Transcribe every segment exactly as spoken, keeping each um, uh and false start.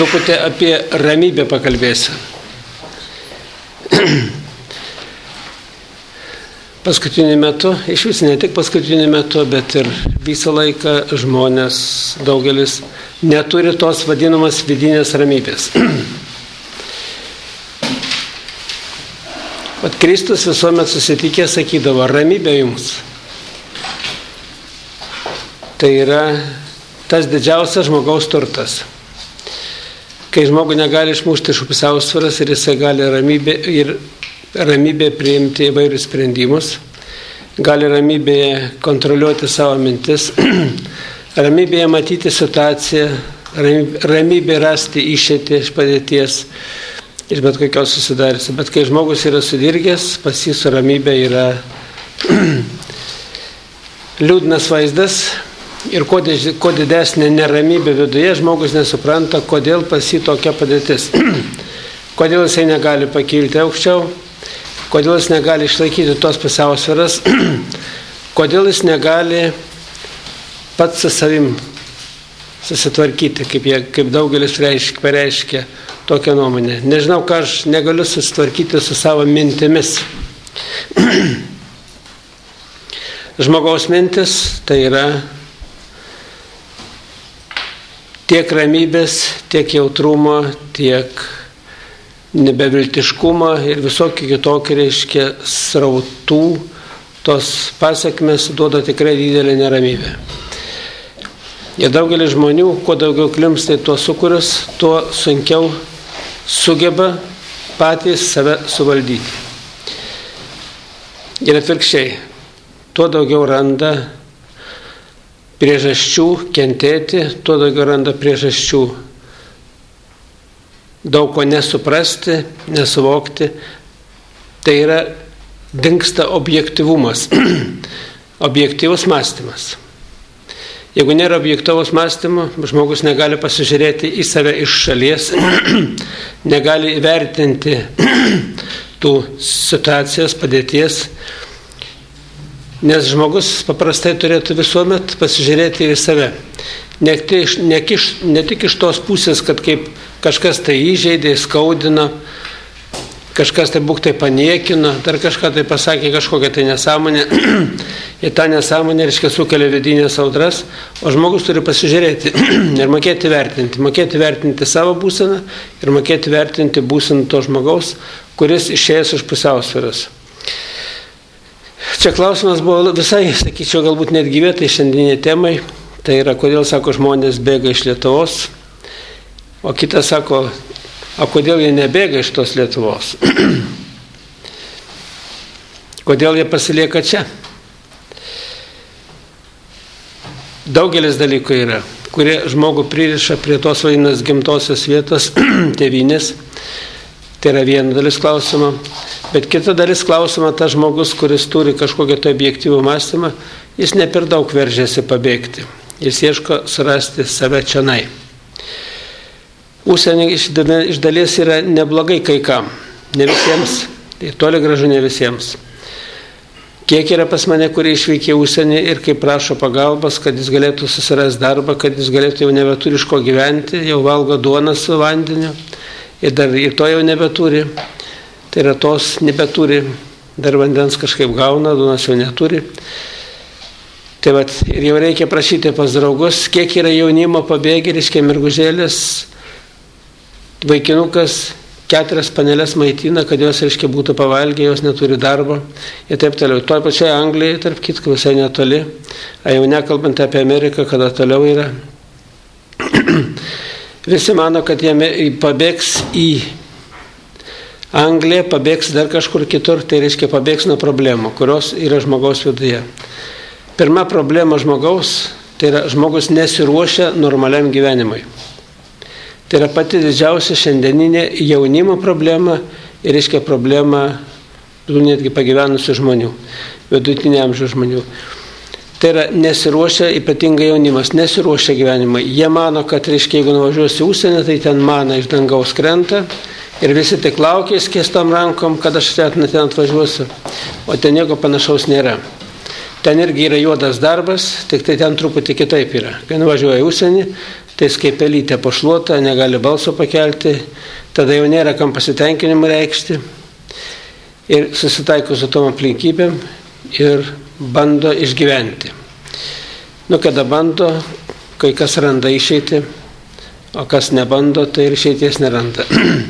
truputį apie ramybę pakalbėsiu. Paskutiniu metu, iš vis ne tik paskutiniu metu, bet ir visą laiką žmonės, daugelis, neturi tos vadinamas vidinės ramybės. Vat Kristus visuomet susitikę sakydavo, ramybė jums. Tai yra tas didžiausias žmogaus turtas. Kai žmogų negali išmušti iš pusiausvyros ir jisai gali ramybė, ir ramybė priimti įvairius sprendimus, gali ramybėje kontroliuoti savo mintis, ramybėje matyti situaciją, ramybėje rasti išeitį iš padėties, iš bet kokios susidariusi. Bet kai žmogus yra sudirgęs, pas jį su ramybė yra liūdnas vaizdas. Ir kuo didesnė neramybė viduje, žmogus nesupranta, kodėl pas jį tokia padėtis. Kodėl jisai negali pakilti aukščiau, kodėl jis negali išlaikyti tos pusiausvyros, kodėl jis negali pats su savim susitvarkyti, kaip, jie, kaip daugelis reiškia, pareiškia tokią nuomonę. Nežinau, ką aš negaliu susitvarkyti su savo mintimis. Žmogaus mintis tai yra tiek ramybės, tiek jautrumo, tiek nebeviltiškumo ir visokį kitokį, reiškia, srautų, tos pasiekmes duoda tikrai didelį neramybę. Ir daugelis žmonių, kuo daugiau klimpsta į tuos sukūrius, tuo sunkiau sugeba patys save suvaldyti. Ir atvirkščiai, tuo daugiau randa priežasčių kentėti, tuo daugiau randa priežasčių daug ko nesuprasti, nesuvokti. Tai yra dingsta objektyvumas, objektyvus mąstymas. Jeigu nėra objektyvaus mąstymo, žmogus negali pasižiūrėti į save iš šalies, negali įvertinti tų situacijos, padėties. Nes žmogus paprastai turėtų visuomet pasižiūrėti į save. Ne, ne, ne tik iš tos pusės, kad kaip kažkas tai įžeidė, skaudino, kažkas tai būk tai paniekino, dar kažką tai pasakė, kažkokią tai nesąmonę. Ir tą nesąmonę, reiškia, sukelia vidinės audras, o žmogus turi pasižiūrėti ir mokėti vertinti. Mokėti vertinti savo būseną ir mokėti vertinti būseną to žmogaus, kuris išėjęs iš pusiausvyros. Čia klausimas buvo visai, sakyčiau, galbūt net gyvėtai šiandieniai temai. Tai yra, kodėl, sako, žmonės bėga iš Lietuvos, o kitas sako, o kodėl jie nebėga iš tos Lietuvos? Kodėl jie pasilieka čia? Daugelis dalykų yra, kurie žmogų pririša prie tos vadinamos gimtosios vietos, tėvynės. Tai yra viena dalis klausimo. Bet kita dalis klausimo, tas žmogus, kuris turi kažkokią tai objektyvų mąstymą, jis ne per daug veržiasi pabėgti. Jis ieško surasti save čionai. Užsienį iš dalies yra neblogai kai kam. Ne visiems, tai toli gražu ne visiems. Kiek yra pas mane, kurie išvykė užsienį ir kaip prašo pagalbos, kad jis galėtų susirasti darbą, kad jis galėtų jau nebeturi iš ko gyventi, jau valgo duoną su vandeniu ir dar ir to jau nebeturi. Tai yra tos nebeturi, dar vandens kažkaip gauna, duonos jau neturi. Tai vat, ir jau reikia prašyti pas draugus, kiek yra jaunimo pabėgė, reiškia mergužėlės, vaikinukas keturias panelės maitina, kad jos, reiškia, būtų pavalgę, jos neturi darbo ir taip toliau. Toj pačioje Anglijoje, tarp kitko, visai netoli, a jau nekalbant apie Ameriką, kada toliau yra. Visi mano, kad jie pabėgs į Anglija, pabėgs dar kažkur kitur, tai reiškia pabėgs nuo problemų, kurios yra žmogaus viduje. Pirma problema žmogaus, tai yra žmogus nesiruošia normaliam gyvenimui. Tai yra pati didžiausia šiandieninė jaunimo problema ir reiškia problema netgi pagyvenusių žmonių, vidutinio amžiaus žmonių. Tai yra nesiruošia, ypatingai jaunimas, nesiruošia gyvenimui. Jie mano, kad reiškia, jeigu nuvažiuosi užsienį, tai ten mana iš dangaus krenta. Ir visi tik laukia skėstom rankom, kad aš ten atvažiuosiu, o ten nieko panašaus nėra. Ten irgi yra juodas darbas, tik tai ten truputį kitaip yra. Kai nuvažiuoja į užsienį, tai kaip pelytė pašluota, negali balso pakelti, tada jau nėra kam pasitenkinimą reikšti ir susitaiko su tom aplinkybėm ir bando išgyventi. Nu, kada bando, kai kas randa išeitį, o kas nebando, tai ir išeities neranda.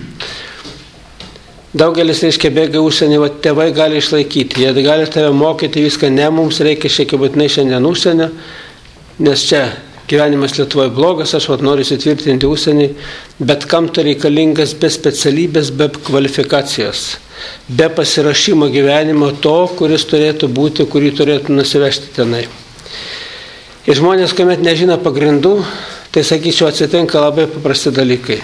Daugelis, reiškia, bėga užsienį, o tėvai gali išlaikyti, jie gali tave mokyti viską, ne mums reikia šiek tiek būtinai šiandien užsienio, nes čia gyvenimas Lietuvoje blogas, aš vat noriu įsitvirtinti užsienį, bet kam tai reikalingas be specialybės, be kvalifikacijos, be pasirašymo gyvenimo to, kuris turėtų būti, kurį turėtų nusivežti tenai. Ir žmonės, kuomet nežino pagrindų, tai sakyčiau, atsitinka labai paprasti dalykai.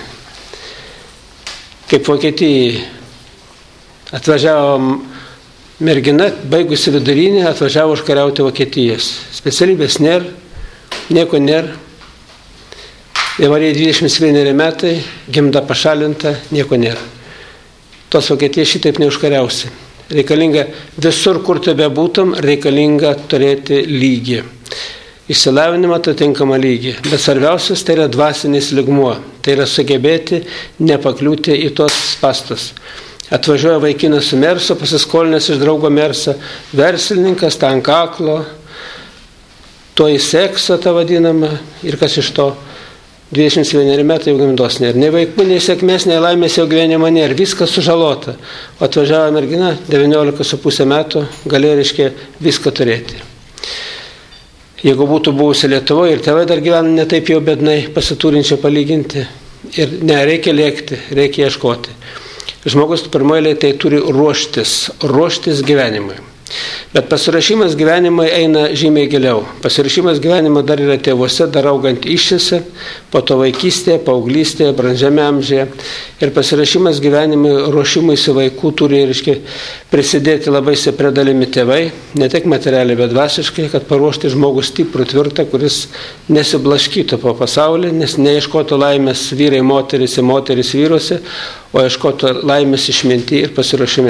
Kaip Vokietijai atvažiavo mergina, baigusi vidurinį, atvažiavo užkariauti Vokietijos. Specialybės nėra, nieko nėra. Dabar jai dvidešimt vieneri metai, gimda pašalinta, nieko nėra. Tos Vokietijos šitaip neužkariausi. Reikalinga visur, kur tu bebūtum, reikalinga turėti lygį. Išsilavinimą atitinkamą lygį. Bet svarbiausias tai yra dvasinis lygmuo. Tai yra sugebėti nepakliūti į tos spastus. Atvažiuoja vaikinas su mersu, pasiskolinęs iš draugo mersą, verslininkas, tą ant kaklo, to į seksą tą vadinamą, ir kas iš to, dvidešimt vieneri metai jau gimdos nėra. Nei vaikų, nei sėkmės, nei laimės jau gyvenimo nėra, viskas sužalota. O atvažiavo mergina, devyniolika su pusė metų, galėjo, reiškia, viską turėti. Jeigu būtų buvusi Lietuvoje ir tėvai dar gyvena ne taip jau bednai, pasiturinčio palyginti, ir ne, reikia lėkti, reikia ieškoti. Žmogus pirmoje tai turi ruoštis, ruoštis gyvenimui. Bet pasiruošimas gyvenimui eina žymiai giliau. Pasiruošimas gyvenimo dar yra tėvuose, dar augant iššiose, po to vaikystėje, paauglystėje, brandžiame amžiuje. Ir pasiruošimas gyvenimui, ruošimuisi vaikų turi, reiškia, prisidėti labai stipria dalimi tėvai, ne tik materialiai, bet dvasiškai, kad paruošti žmogų stiprų, tvirtą, kuris nesiblaškytų po pasaulį, nes neieškotų laimės vyrai, moteris ir moteris vyruose, o ieškotų laimės išminty ir pasiruošime.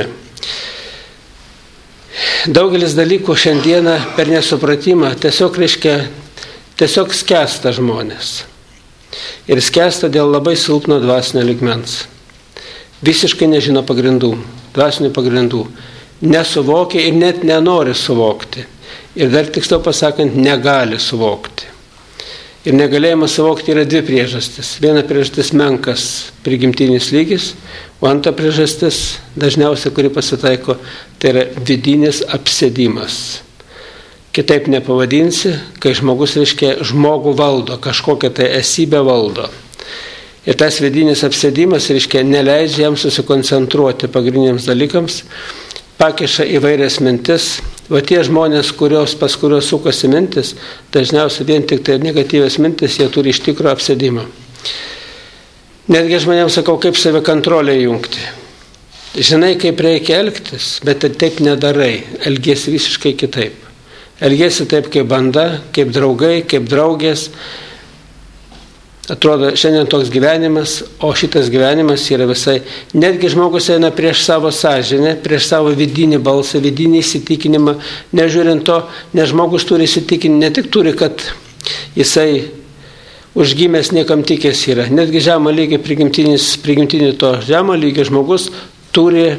Daugelis dalykų šiandieną per nesupratimą tiesiog, reiškia, tiesiog skęsta žmonės. Ir skęsta dėl labai silpno dvasinio lygmens. Visiškai nežino pagrindų, dvasinių pagrindų. Nesuvokia ir net nenori suvokti. Ir dar tiksliau pasakant, negali suvokti. Ir negalėjimas suvokti yra dvi priežastis. Viena priežastis menkas prigimtinis lygis, o antra priežastis, dažniausiai, kuri pasitaiko, tai yra vidinis apsėdimas. Kitaip nepavadinsi, kai žmogus, reiškia, žmogų valdo, kažkokią tai esybę valdo. Ir tas vidinis apsėdimas, reiškia, neleidžia jam susikoncentruoti pagrindiniams dalykams, pakiša įvairias mintis. Va tie žmonės, kurios, pas kurios sukasi mintis, dažniausiai vien tik tai negatyvias mintis, jie turi iš tikro apsėdimą. Netgi žmonėms sakau, kaip save kontrolę įjungti. Žinai, kaip reikia elgtis, bet taip nedarai, elgiesi visiškai kitaip. Elgiesi taip kaip banda, kaip draugai, kaip draugės. Atrodo, šiandien toks gyvenimas, o šitas gyvenimas yra visai, netgi žmogus eina prieš savo sąžinę, prieš savo vidinį balsą, vidinį įsitikinimą, nežiūrint to, nes žmogus turi įsitikinti, ne tik turi, kad jisai užgimęs niekam tikęs yra, netgi žemo lygio prigimtinį to žemo lygio žmogus turi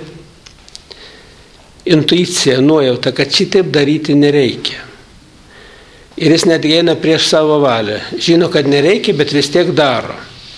intuiciją, nuojautą, kad šitaip daryti nereikia. Ir jis netgi eina prieš savo valią. Žino, kad nereikia, bet vis tiek daro.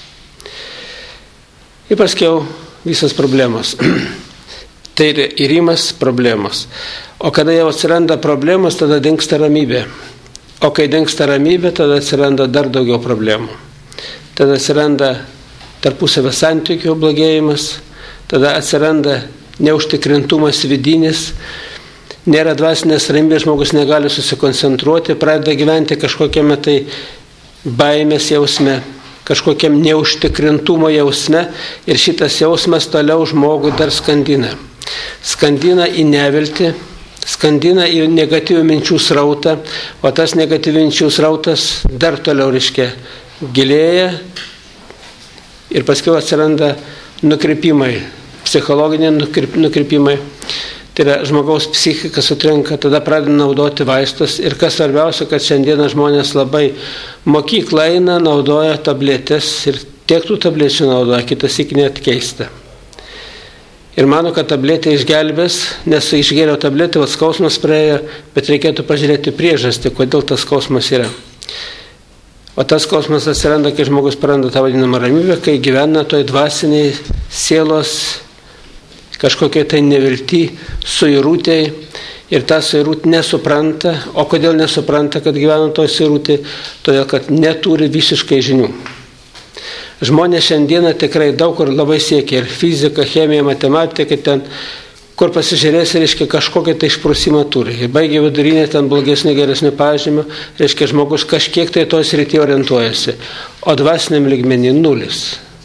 Ir paskiau visas problemos. Tai yra įrimas problemos. O kada jau atsiranda problemos, tada dingsta ramybė. O kai dingsta ramybė, tada atsiranda dar daugiau problemų. Tada atsiranda tarpusavio santykių blogėjimas, tada atsiranda neužtikrintumas vidinis, nėra dvasinės ramybės, žmogus negali susikoncentruoti, pradeda gyventi kažkokiame tai baimės jausme, kažkokiam neužtikrintumo jausme ir šitas jausmas toliau žmogų dar skandina. Skandina į neviltį, skandina į negatyvių minčių srautą, o tas negatyvių minčių srautas dar toliau, reiškia, gilėja ir paskui atsiranda nukrypimai, psichologiniai nukrypimai. tai yra žmogaus psichika sutrinka, tada pradeda naudoti vaistus ir kas svarbiausia, kad šiandieną žmonės labai mokyklą eina, naudoja tabletės ir tiek tų tablečių naudoja, kitas iki net keista. Ir mano, kad tabletė išgelbės, nes išgėriau tabletę, vat skausmas praėjo, bet reikėtų pažiūrėti priežastį, kodėl tas skausmas yra. O tas skausmas atsiranda, kai žmogus praranda tą vadinamą ramybę, kai gyvena toj dvasiniai sielos kažkokiai tai nevilti, suirūtėj ir tą suirūtį nesupranta. O kodėl nesupranta, kad gyvena toj suirūtėj? Todėl, kad neturi visiškai žinių. Žmonės šiandieną tikrai daug kur labai siekia ir fizika, chemija, matematika, ten, kur pasižiūrės, reiškia, kažkokią tai išprusimą turi. Ir baigia vidurinę, ten blogesnį, geresnį pažymį, reiškia, žmogus kažkiek tai tos srityje orientuojasi. O dvasiniam lygmenį nulis.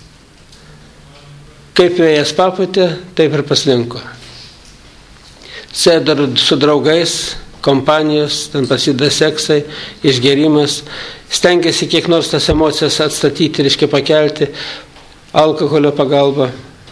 Kaip vėjas papūtė, taip ir paslinko. Sėda su draugais, kompanijos, ten prasideda seksai, išgerimas, stengiasi kiek nors tas emocijas atstatyti, reiškia pakelti, alkoholio pagalba,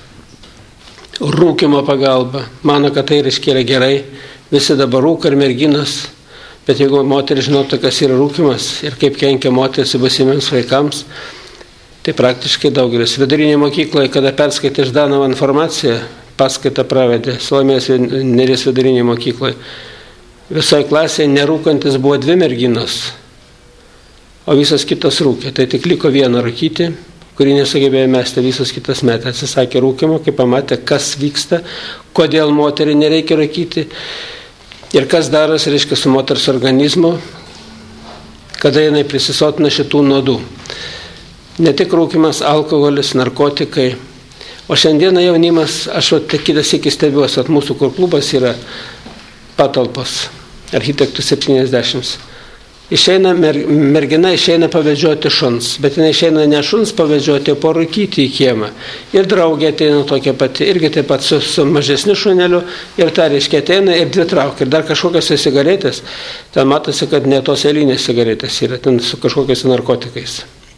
rūkimo pagalba. Mano, kad tai reiškia yra gerai, visi dabar rūka ir merginos, bet jeigu moteris žinotų, kas yra rūkimas ir kaip kenkia moteris būsimiems vaikams, tai praktiškai daugelis. Vidurinėje mokykloje, kada perskaitė Ždanovo informaciją, paskaitą pravedė Salomėjos Nėries vidurinėje mokykloje, visoje klasėje nerūkantis buvo dvi merginos, o visas kitas rūkė. Tai tik liko vieną rūkyti, kurį nesugebėjo mesti, visas kitas metė. Atsisakė rūkimo, kai pamatė, kas vyksta, kodėl moteriai nereikia rūkyti ir kas darosi, reiškia, su moters organizmu, kada jinai prisisotina šitų nuodų. Ne tik rūkimas, alkoholis, narkotikai. O šiandieną jaunimas, aš vat, kitas iki stebiuosi, at mūsų kur klubas yra patalpos, architektų septyniasdešimt. Išeina, mer, mergina išeina pavedžioti šuns, bet jinai išeina ne šuns pavedžioti, o porūkyti į kiemą. Ir draugė ateina tokia pati, irgi taip pat su, su mažesniu šuneliu, ir ta reiškia ateina ir dvi traukia. Ir dar kažkokios cigaretės, ten matosi, kad ne tos eilinės cigaretės yra, ten su kažkokiais narkotikais.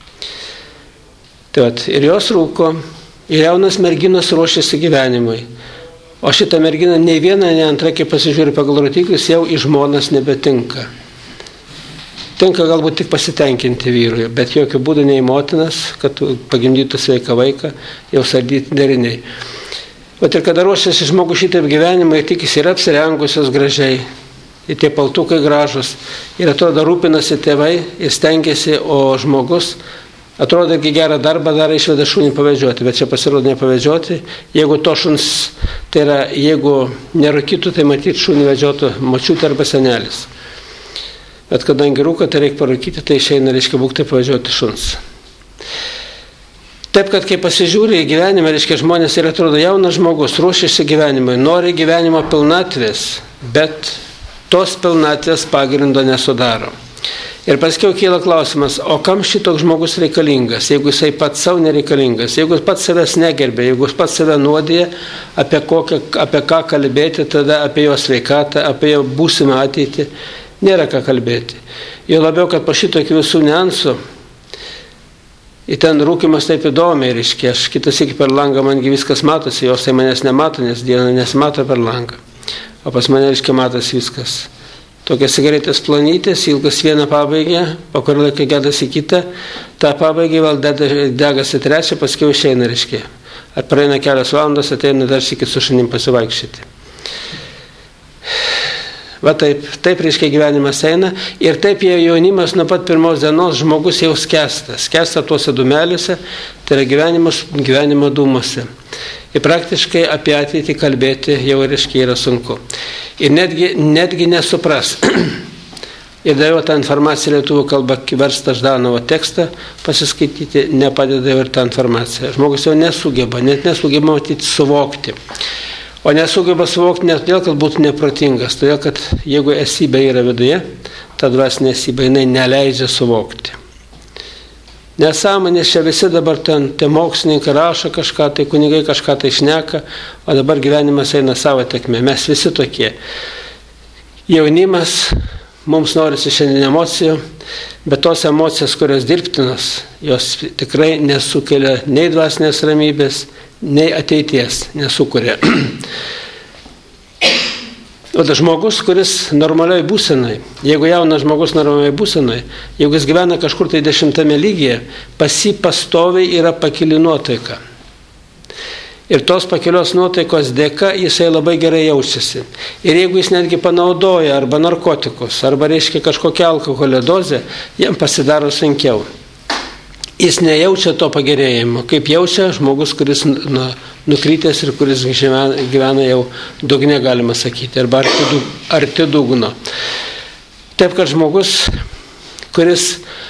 Tai vat, ir jos rūko, ir jaunas merginos ruošiasi gyvenimui. O šitą merginą nei viena, nei antra, kai pasižiūri pagal rodiklius, jau į žmonas nebetinka. Tinka galbūt tik pasitenkinti vyrui, bet jokių būdų nei motinas, kad pagimdytų sveiką vaiką, jau sardyti deriniai. O ir kada ruošiasi žmogus šitaip gyvenimą, ir tikisi yra apsirengusios gražiai, ir tie paltukai gražus, ir atrodo rūpinasi tėvai, ir stengiasi, o žmogus atrodo, irgi gerą darbą daro, išveda šunį pavedžioti, bet čia pasirodo nepavedžioti. Jeigu to šuns, tai yra, jeigu nerūkytų, tai matyti šunį vedžiotų močiutė arba senelis. Bet kadangi rūko, tai reikia parūkyti, tai išeina, reiškia, būktai pavedžioti šuns. Taip, kad kai pasižiūrė į gyvenimą, reiškia, žmonės ir atrodo jaunas žmogus, ruošiasi gyvenimui, nori gyvenimo pilnatvės, bet tos pilnatvės pagrindo nesudaro. Ir paskiau kyla klausimas, o kam šitoks žmogus reikalingas, jeigu jisai pats savo nereikalingas, jeigu jis pats savęs negerbė, jeigu jis pats save nuodėja, apie, kokią, apie ką kalbėti, tada apie jo sveikatą, apie jo būsimą ateitį, nėra ką kalbėti. Jo labiau, kad po šitokių visų niuansų, į ten rūkimas taip įdomiai, reiškia, aš kitas iki per langą, mangi viskas matosi, jos tai manęs nemato, nes dieną nesimato per langą, o pas mane, reiškia, matosi viskas. Tokias cigaretės plonytės, ilgas vieną pabaigė, po kurį laiką gedasi kitą, tą pabaigė, vėl degasi trečią, paskui išeina, reiškia. Ar praeina kelios valandos, ateina dar sykį su šunim pasivaikščioti. Va taip, taip reiškia gyvenimas eina ir taip jau jaunimas nuo pat pirmos dienos žmogus jau skęsta, skęsta tuose dūmeliuose, tai yra gyvenimas, gyvenimo dūmuose. Ir praktiškai apie ateitį kalbėti jau reiškia yra sunku. Ir netgi, netgi nesupras. Ir dar jau tą informaciją lietuvių kalba verstą Ždanovo tekstą pasiskaityti, nepadeda jau ir tą informaciją. Žmogus jau nesugeba, net nesugeba matyti suvokti. O nesugeba suvokti ne todėl, kad būtų neprotingas, todėl, kad jeigu esybė yra viduje, ta dvasinė esybė, jinai neleidžia suvokti. Nesąmonės čia visi dabar ten, tie mokslininkai rašo kažką, tai kunigai kažką tai šneka, o dabar gyvenimas eina savo tekme. Mes visi tokie. Jaunimas, mums norisi šiandien emocijų, bet tos emocijos, kurios dirbtinos, jos tikrai nesukelia nei dvasinės ramybės, nei ateities nesukuria. O tas žmogus, kuris normaliai būsenai, jeigu jaunas žmogus normaliai būsenai, jeigu jis gyvena kažkur tai dešimtame lygyje, pas jį pastoviai yra pakili nuotaika. Ir tos pakilios nuotaikos dėka jisai labai gerai jaučiasi. Ir jeigu jis netgi panaudoja arba narkotikus, arba reiškia kažkokią alkoholio dozę, jam pasidaro sunkiau. Jis nejaučia to pagerėjimo, kaip jaučia žmogus, kuris na, nukrytęs ir kuris gyvena, gyvena jau dugne, galima sakyti, arba arti, arti dugno. Taip, kad žmogus, kuris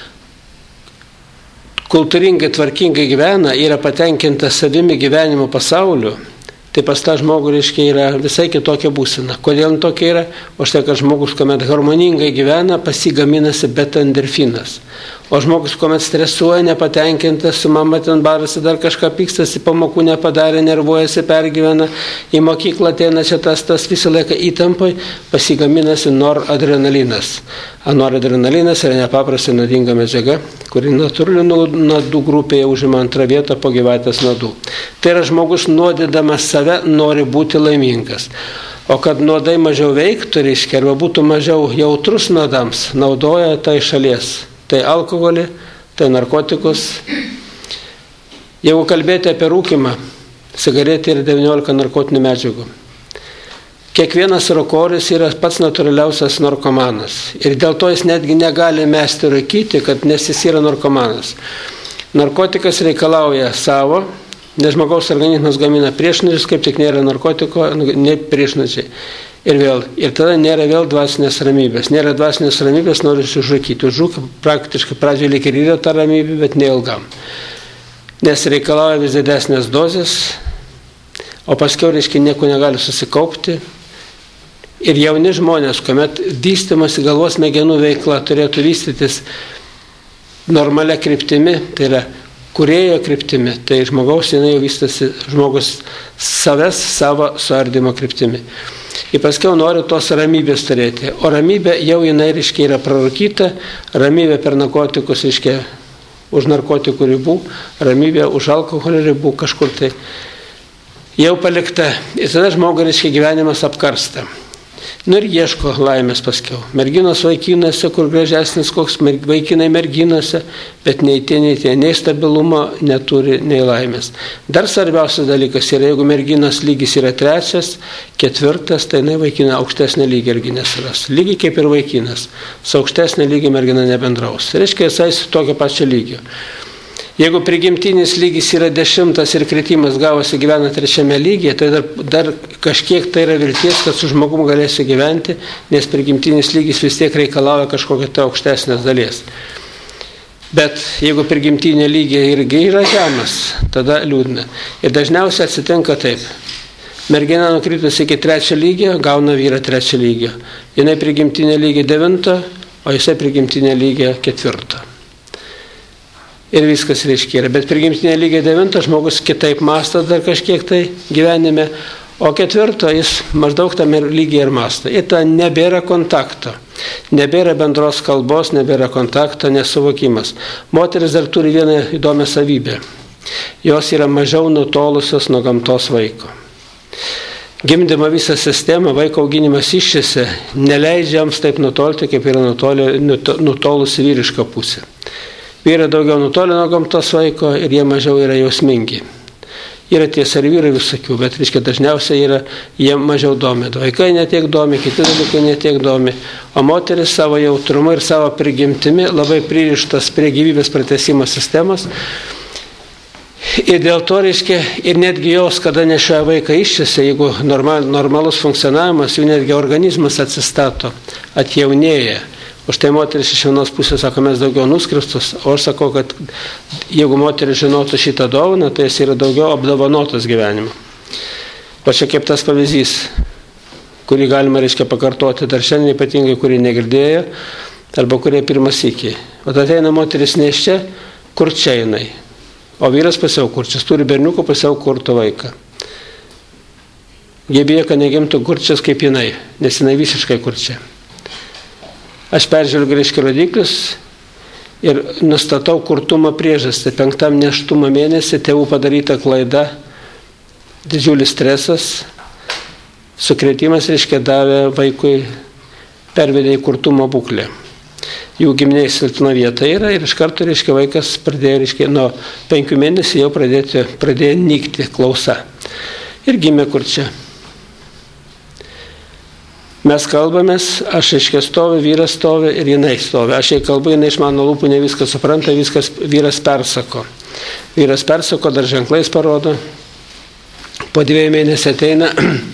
kultūringai, tvarkingai gyvena, yra patenkintas savimi gyvenimo pasauliu, tai pas tą žmogų, reiškia, yra visai kitokia būsena. Kodėl tokia yra? O štai, kad žmogus, kuomet harmoningai gyvena, pasigaminasi beta-endorfinas. O žmogus, kuomet stresuoja, nepatenkintas, su mama ten barasi, dar kažką pykstasi, pamokų nepadarė, nervuojasi, pergyvena, į mokyklą ateina čia tas, tas visą laiką įtampai, pasigaminasi noradrenalinas. A noradrenalinas yra nepaprastai nuodinga medžiaga, kuri natūralių nuodų grupėje užima antrą vietą po gyvatės nuodų. Tai yra žmogus nuodydamas save nori būti laimingas. O kad nuodai mažiau veiktų, reiškia, arba būtų mažiau jautrus nuodams, naudoja tai šalies. Tai alkoholį, tai narkotikus. Jeigu kalbėti apie rūkimą, cigaretė yra devyniolika narkotinių medžiagų. Kiekvienas rūkoris yra pats natūraliausias narkomanas. Ir dėl to jis netgi negali mesti rūkyti, kad nes jis yra narkomanas. Narkotikas reikalauja savo, nes žmogaus organizmas gamina priešnuodžius, kaip tik nėra narkotiko, ne priešnuodžiai. Ir vėl, ir tada nėra vėl dvasinės ramybės. Nėra dvasinės ramybės, norisi užrūkyti. Užrūk praktiškai pradžioje lyg ir yra ta ramybė, bet neilgam. Nes reikalauja vis didesnės dozės, o paskiau, reiškia, nieko negali susikaupti. Ir jauni žmonės, kuomet vystymasi galvos smegenų veikla turėtų vystytis normalia kryptimi, tai yra kūrėjo kryptimi, tai žmogaus jinai jau vystasi žmogus savęs savo suardymo kryptimi. Ir paskiau nori tos ramybės turėti. O ramybė jau jinai, reiškia, yra prarūkyta, ramybė per narkotikus, reiškia, už narkotikų ribų, ramybė už alkoholio ribų kažkur tai jau palikta. Ir tada žmogui, reiškia, gyvenimas apkarsta. Nu ir ieško laimės paskiau. Merginos vaikinuose, kur gražesnis koks, vaikinai merginuose, bet nei tie, nei tie, nei stabilumo neturi, nei laimės. Dar svarbiausias dalykas yra, jeigu merginos lygis yra trečias, ketvirtas, tai ne vaikina aukštesnė lygį irgi nesuras. Lygiai kaip ir vaikinas. Su aukštesnė lygi mergina nebendraus. Reiškia, jisai su tokio pačio lygio. Jeigu prigimtinis lygis yra dešimtas ir kritimas gavosi gyvena trečiame lygyje, tai dar, dar kažkiek tai yra vilties, kad su žmogum galėsi gyventi, nes prigimtinis lygis vis tiek reikalauja kažkokią tai aukštesnės dalies. Bet jeigu prigimtinė lygiai irgi yra žemas, tada liūdna. Ir dažniausiai atsitinka taip. Mergina nukritus iki trečio lygio, gauna vyrą trečio lygio. Jinai prigimtinė lygio devinto, o jisai prigimtinė lygio ketvirto. Ir viskas reiškia yra. Bet prigimtinė lygiai devinto žmogus kitaip mąsto dar kažkiek tai gyvenime, o ketvirto jis maždaug tame lygiai ir mąsto. Ir ta nebėra kontakto, nebėra bendros kalbos, nebėra kontakto, nesuvokimas. Moteris dar turi vieną įdomią savybę. Jos yra mažiau nutolusios nuo gamtos vaiko. Gimdymo visą sistemą, vaiko auginimas iščiose, neleidžia jiems taip nutolti, kaip yra nutoli, nutolusi vyriška pusė. Vyrai daugiau nutolę nuo gamtos vaiko ir jie mažiau yra jausmingi. Yra tiesa ir vyrai visokių, bet reiškia dažniausiai yra, jie mažiau domi. Vaikai netiek domi, kiti dalykai netiek domi. O moteris savo jautrumu ir savo prigimtimi labai pririštas prie gyvybės pratęsimo sistemos. Ir dėl to, reiškia, ir netgi jos, kada nešioja vaiką iščiose, jeigu normal, normalus funkcionavimas, jų netgi organizmas atsistato, atjaunėja. Už tai moteris iš vienos pusės sako, mes daugiau nuskristus, o aš sakau, kad jeigu moteris žinotų šitą dovaną, tai jis yra daugiau apdovanotas gyvenimu. O čia kaip tas pavyzdys, kurį galima, reiškia, pakartoti dar šiandien, ypatingai, kurį negirdėjo, arba kurie pirmas iki. O ateina moteris neščia, kur čia jinai. O vyras pasiau kurčias, turi berniukų pasiau kurtų vaiką. Jie bijo, kad negimtų kurčias kaip jinai, nes jinai visiškai kurčia. Aš peržvelgiu, reiškia, rodiklius ir nustatau kurtumo priežastį. Penktam nėštumo mėnesį tėvų padaryta klaida, didžiulis stresas, sukrėtimas, reiškia, davė vaikui, pervedė į kurtumo būklę. Jų giminiai silpna vieta yra ir iš karto, reiškia, vaikas pradėjo, reiškia, nuo penkių mėnesių jau pradėjo, pradėjo nykti klausa. Ir gimė kur čia. Mes kalbamės, aš, reiškia, stovi, vyras stovi ir jinai stovi. Aš jai kalbu, jinai iš mano lūpų ne viską supranta, viskas vyras persako. Vyras persako, dar ženklais parodo. Po dviejų mėnesių ateina.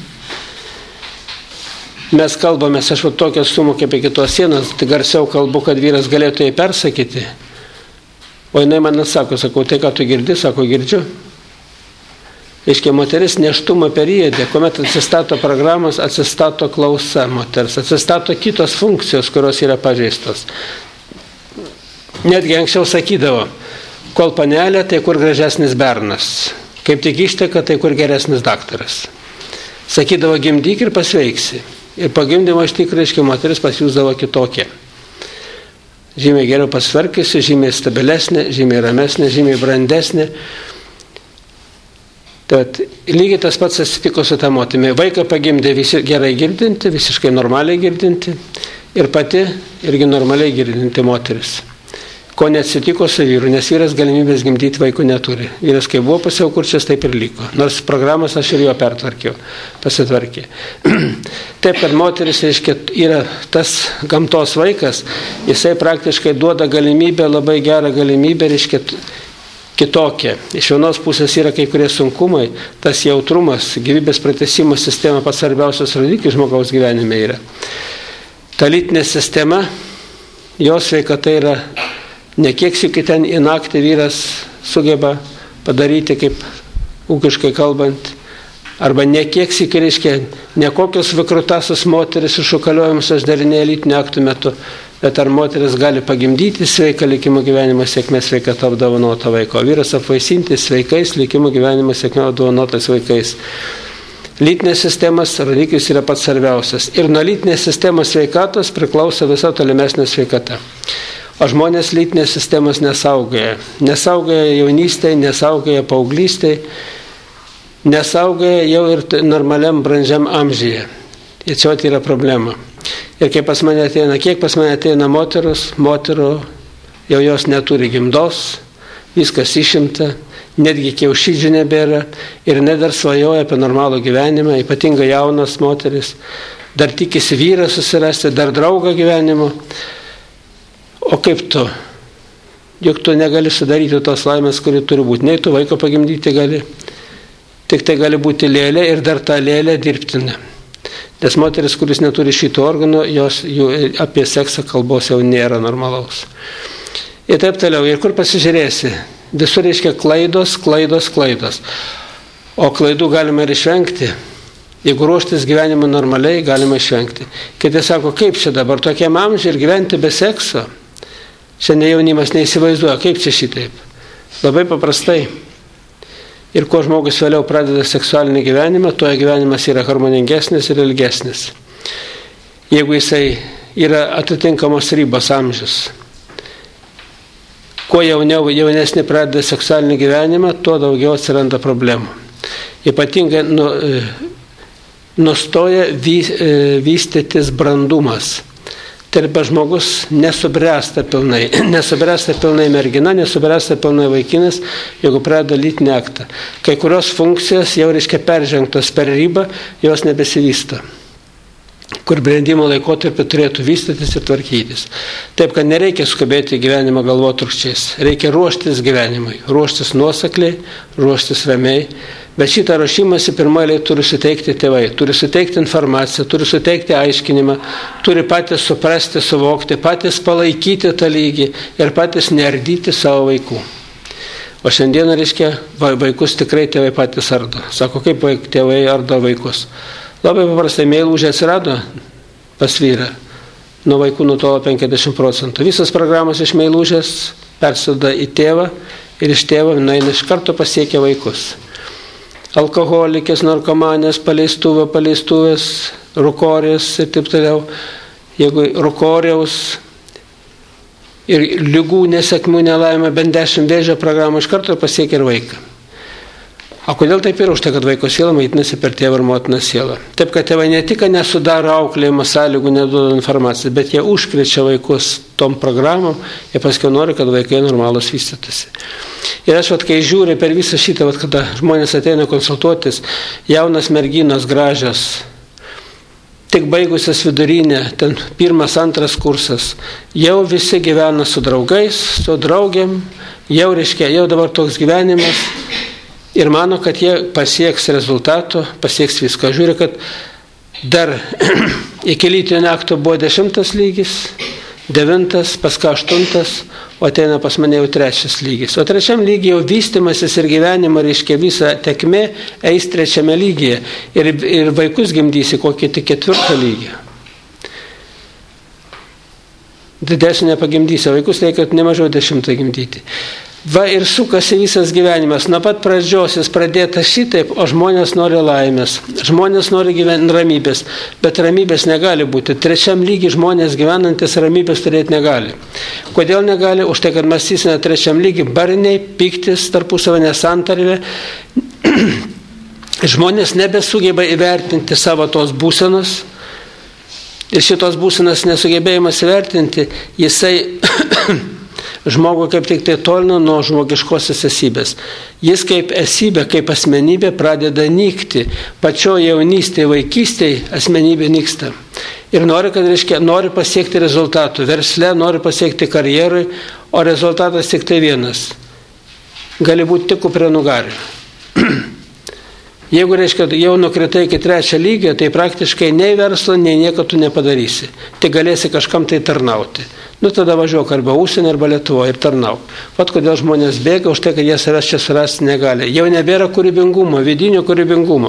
Mes kalbamės, aš va tokią sumą kaip iki tos sienos, tai garsiau kalbu, kad vyras galėtų jai persakyti. O jinai man atsako, sakau, tai ką tu girdi, sako, girdžiu. Reiškia, moteris neštumo periode, kuomet atsistato programos, atsistato klausa moters, atsistato kitos funkcijos, kurios yra pažeistos. Netgi anksčiau sakydavo, kol panelė, tai kur gražesnis bernas. Kaip tik išteka, tai kur geresnis daktaras. Sakydavo, gimdyk ir pasveiksi. Ir pagimdymo iš tikrųjų, reiškia, moteris pasijusdavo kitokia. Žymiai geriau pasverkiusi, žymiai stabilesnė, žymiai ramesnė, žymiai brandesnė. Tad lygiai tas pats atsitiko su tą moterimi. Vaiką pagimdė visi gerai girdinti, visiškai normaliai girdinti ir pati irgi normaliai girdinti moteris. Ko neatsitiko su vyru, nes vyras galimybės gimdyti vaikų neturi. Vyras kaip buvo pasiaukurčias, taip ir liko. Nors programas aš ir jo pertvarkiau, pasitvarkė. Taip, kad moteris, reiškia, yra tas gamtos vaikas, jisai praktiškai duoda galimybę, labai gerą galimybę, reiškia, kitokia. Iš vienos pusės yra kai kurie sunkumai, tas jautrumas, gyvybės pratęsimo sistema pats svarbiausias rodiklis žmogaus gyvenime yra. Ta lytinė sistema, jos sveikata yra ne kiek sykį ten į naktį vyras sugeba padaryti, kaip ūkiškai kalbant, arba ne kiek sykį, reiškia, ne kokios vikrutasios moteris iššukaliuojamusios darinėje lytinio aktų metu, bet ar moteris gali pagimdyti sveiką likimo gyvenimo sėkmę sveikatą apdovanotą vaiką, o vyras apvaisinti sveikais likimo gyvenimo sėkmę apdovanotais vaikais. Lytinės sistemos rodiklis yra pats svarbiausias. Ir nuo lytinės sistemos sveikatos priklauso visa tolimesnė sveikata. O žmonės lytinės sistemos nesaugoja. Nesaugoja jaunystėje, nesaugoja paauglystėje, nesaugoja jau ir normaliam brandžiam amžiuje. Ir čia yra problema. Ir kaip pas mane ateina, kiek pas mane ateina moteros, moterų, jau jos neturi gimdos, viskas išimta, netgi kiaušidžių nebėra ir net dar svajoja apie normalų gyvenimą, ypatingai jaunas moteris, dar tikisi vyrą susirasti, dar draugą gyvenimo. O kaip tu? Juk tu negali sudaryti tos laimės, kuri turi būti. Nei tu vaiko pagimdyti gali. Tik tai gali būti lėlė ir dar ta lėlė dirbtina. Nes moteris, kuris neturi šito organo, jos jų apie seksą kalbos jau nėra normalaus. Ir taip toliau. Ir kur pasižiūrėsi? Visur reiškia klaidos, klaidos, klaidos. O klaidų galima ir išvengti. Jeigu ruoštis gyvenimą normaliai, galima išvengti. Kiti sako, kaip čia dabar tokiam amžiui ir gyventi be sekso? Šiandien jaunimas neįsivaizduoja, kaip čia šitaip. Labai paprastai. Ir kuo žmogus vėliau pradeda seksualinį gyvenimą, tuo gyvenimas yra harmoningesnis ir ilgesnis. Jeigu jisai yra atitinkamos ribos amžius. Kuo jauniau, jaunesnį pradeda seksualinį gyvenimą, tuo daugiau atsiranda problemų. Ypatingai nu, nustoja vy, vystytis brandumas. Tai arba žmogus nesubręsta pilnai, nesubręsta pilnai mergina, nesubręsta pilnai vaikinas, jeigu pradeda lytinį aktą. Kai kurios funkcijos jau reiškia peržengtos per ribą, jos nebesivysto. Kur brendimo laikotarpį turėtų vystytis ir tvarkytis. Taip, kad nereikia skubėti gyvenimą galvotrūkčiais. Reikia ruoštis gyvenimui, ruoštis nuosekliai, ruoštis ramiai. Bet šitą ruošimąsi pirmaliai turi suteikti tėvai, turi suteikti informaciją, turi suteikti aiškinimą, turi patys suprasti, suvokti, patys palaikyti tą lygį ir patys neardyti savo vaikų. O šiandien, reiškia, vaikus tikrai tėvai patys ardo. Sako, kaip tėvai ardo vaikus. Labai paprastai, meilužė atsirado pas vyrą, nuo vaikų nutolo penkiasdešimt procentų. Visas programos iš meilužės persida į tėvą ir iš tėvo nueina iš karto pasiekia vaikus. Alkoholikės, narkomanės, paleistuvė, paleistuvės, rukorės ir taip toliau. Jeigu rukoriaus ir lygų, nesėkmių, nelaimė, bent dešimt vėžio programų iš karto pasiekia ir vaiką. O kodėl taip yra? Už tai, kad vaiko siela maitinasi per tėvą ir motiną sielą. Taip, kad tėvai ne tik nesudaro auklėjimo sąlygų, neduoda informaciją, bet jie užkrečia vaikus tom programom, jie paskui nori, kad vaikai normalus vystytųsi. Ir aš, vat, kai žiūriu per visą šitą, vat, kada žmonės ateina konsultuotis, jaunas merginos gražios, tik baigusias vidurinę, ten pirmas, antras kursas, jau visi gyvena su draugais, su draugiam, jau reiškia, jau dabar toks gyvenimas ir mano, kad jie pasieks rezultatų, pasieks viską. Žiūrė, kad dar iki lytinio akto buvo dešimtas lygis, devintas, paskui aštuntas, o ateina pas mane jau trečias lygis. O trečiam lygiai jau vystimasis ir gyvenimo, reiškia, visa tekmė eis trečiame lygyje. Ir, ir vaikus gimdysi kokį tik ketvirtą lygį. Didesnį nepagimdysi, vaikus reikia nemažiau dešimtą gimdyti. Va ir sukasi visas gyvenimas. Nuo pat pradžios jis pradėta šitaip, o žmonės nori laimės. Žmonės nori gyventi ramybės, bet ramybės negali būti. Trečiam lygiai žmonės gyvenantis ramybės turėti negali. Kodėl negali? Už tai, kad mąstysime trečiam lygiai barniai, piktis, tarpusavio nesantarvė. Žmonės nebesugeba įvertinti savo tos būsenos. Ir šitos būsenos nesugebėjimas įvertinti, jisai žmogų kaip tik tai tolina nuo žmogiškosios esybės. Jis kaip esybė, kaip asmenybė pradeda nykti. Pačioje jaunystėje, vaikystėje asmenybė nyksta. Ir nori, kad reiškia, nori pasiekti rezultatų. Versle nori pasiekti karjerai, o rezultatas tik tai vienas. Gali būti tik kupranugariu. Jeigu, reiškia, jau nukritai iki trečio lygio, tai praktiškai nei verslo, nei nieko tu nepadarysi. Tik galėsi kažkam tai tarnauti. Nu, tada važiuok arba užsienį, arba Lietuvoje ir tarnauk. Vat kodėl žmonės bėga, už tai, kad jie savęs čia surasti negali. Jau nebėra kūrybingumo, vidinio kūrybingumo.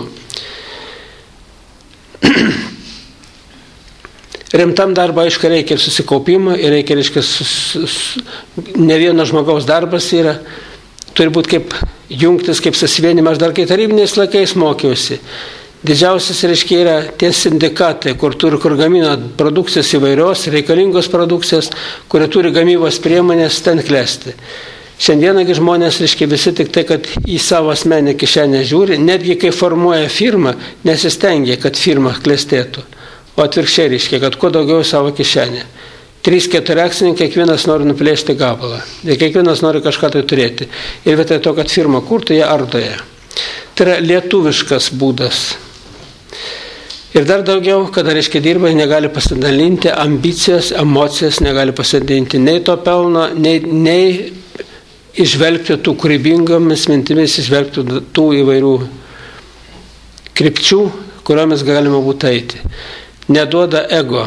Rimtam darbą, aišku, reikia ir susikaupimo, ir reikia, reiškia, sus, ne vieno žmogaus darbas yra. Turi būti kaip jungtis, kaip susivienimas. Dar kai tarybiniais laikais mokiausi. Didžiausias, reiškia, yra tie sindikatai, kur turi, kur gamina produkcijas įvairios, reikalingos produkcijas, kurie turi gamybos priemonės, ten klesti. Šiandienagi žmonės, reiškia, visi tik tai, kad į savo asmenį kišenę žiūri, netgi kai formuoja firmą, nesistengia, kad firma klestėtų. O atvirkščiai, reiškia, kad kuo daugiau savo kišenę. Trys, keturi akcininkai, kiekvienas nori nuplėšti gabalą. Ir kiekvienas nori kažką tai turėti. Ir vietoj to, kad firma kurtų, jie ardoja. Tai yra lietuviškas būdas. Ir dar daugiau, kada, reiškia, dirba, negali pasidalinti ambicijos, emocijos, negali pasidalinti nei to pelno, nei, nei išvelgti tų kūrybingomis mintimis, išvelgti tų įvairių krypčių, kuriomis galima būtų eiti. Neduoda ego.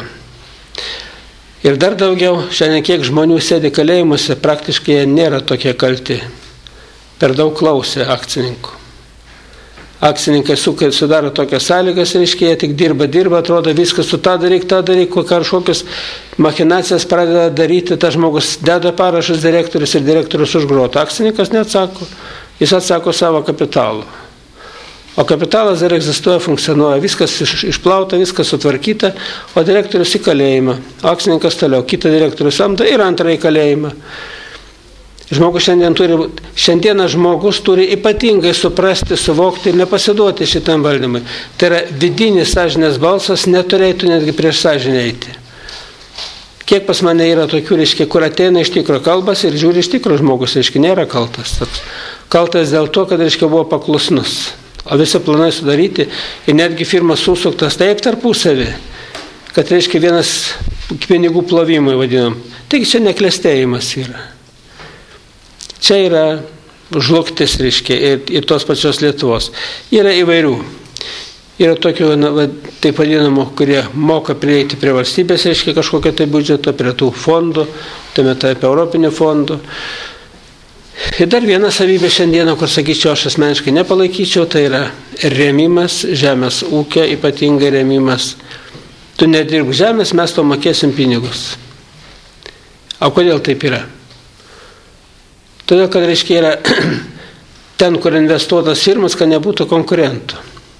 Ir dar daugiau, šiandien kiek žmonių sėdi kalėjimuose, praktiškai jie nėra tokie kalti. Per daug klausė akcininkų. Akcininkai sudaro tokias sąlygas, reiškia, jie tik dirba, dirba, atrodo viskas, tu tą daryk, tą daryk, kažkokias machinacijas pradeda daryti, tas žmogus deda parašus direktorius ir direktorius užgroto. Akcininkas neatsako, jis atsako savo kapitalu. O kapitalas dar egzistuoja, funkcionuoja, viskas išplauta, viskas sutvarkyta, o direktorius į kalėjimą. Akcininkas toliau, kitą direktorių samdo ir antrą į kalėjimą. Žmogus šiandien turi, šiandieną žmogus turi ypatingai suprasti, suvokti ir nepasiduoti šitam valdymui. Tai yra vidinis sąžinės balsas, neturėtų netgi prieš sąžinę eiti. Kiek pas mane yra tokių, reiškia, kur ateina iš tikro kalbas ir žiūri iš tikro žmogus, reiškia, nėra kaltas. Kaltas dėl to, kad, reiškia, buvo paklusnus. O visi planai sudaryti ir netgi firmas susuktas taip tarpusavį, kad, reiškia, vienas pinigų plovimui vadinam. Taigi čia neklestėjimas yra. Čia yra žlugtis, reiškia, ir, ir tos pačios Lietuvos. Yra įvairių. Yra tokių, na, taip vadinamų, kurie moka prieiti prie valstybės, reiškia, kažkokio tai biudžeto, prie tų fondų, tame taip europinių fondų. Ir dar viena savybė šiandieną, kur, sakyčiau, aš asmeniškai nepalaikyčiau, tai yra rėmimas, žemės ūkio, ypatingai rėmimas. Tu nedirbk žemės, mes to mokėsim pinigus. O kodėl taip yra? Todėl, kad, reiškia, yra ten, kur investuotas firmas, kad nebūtų konkurentų.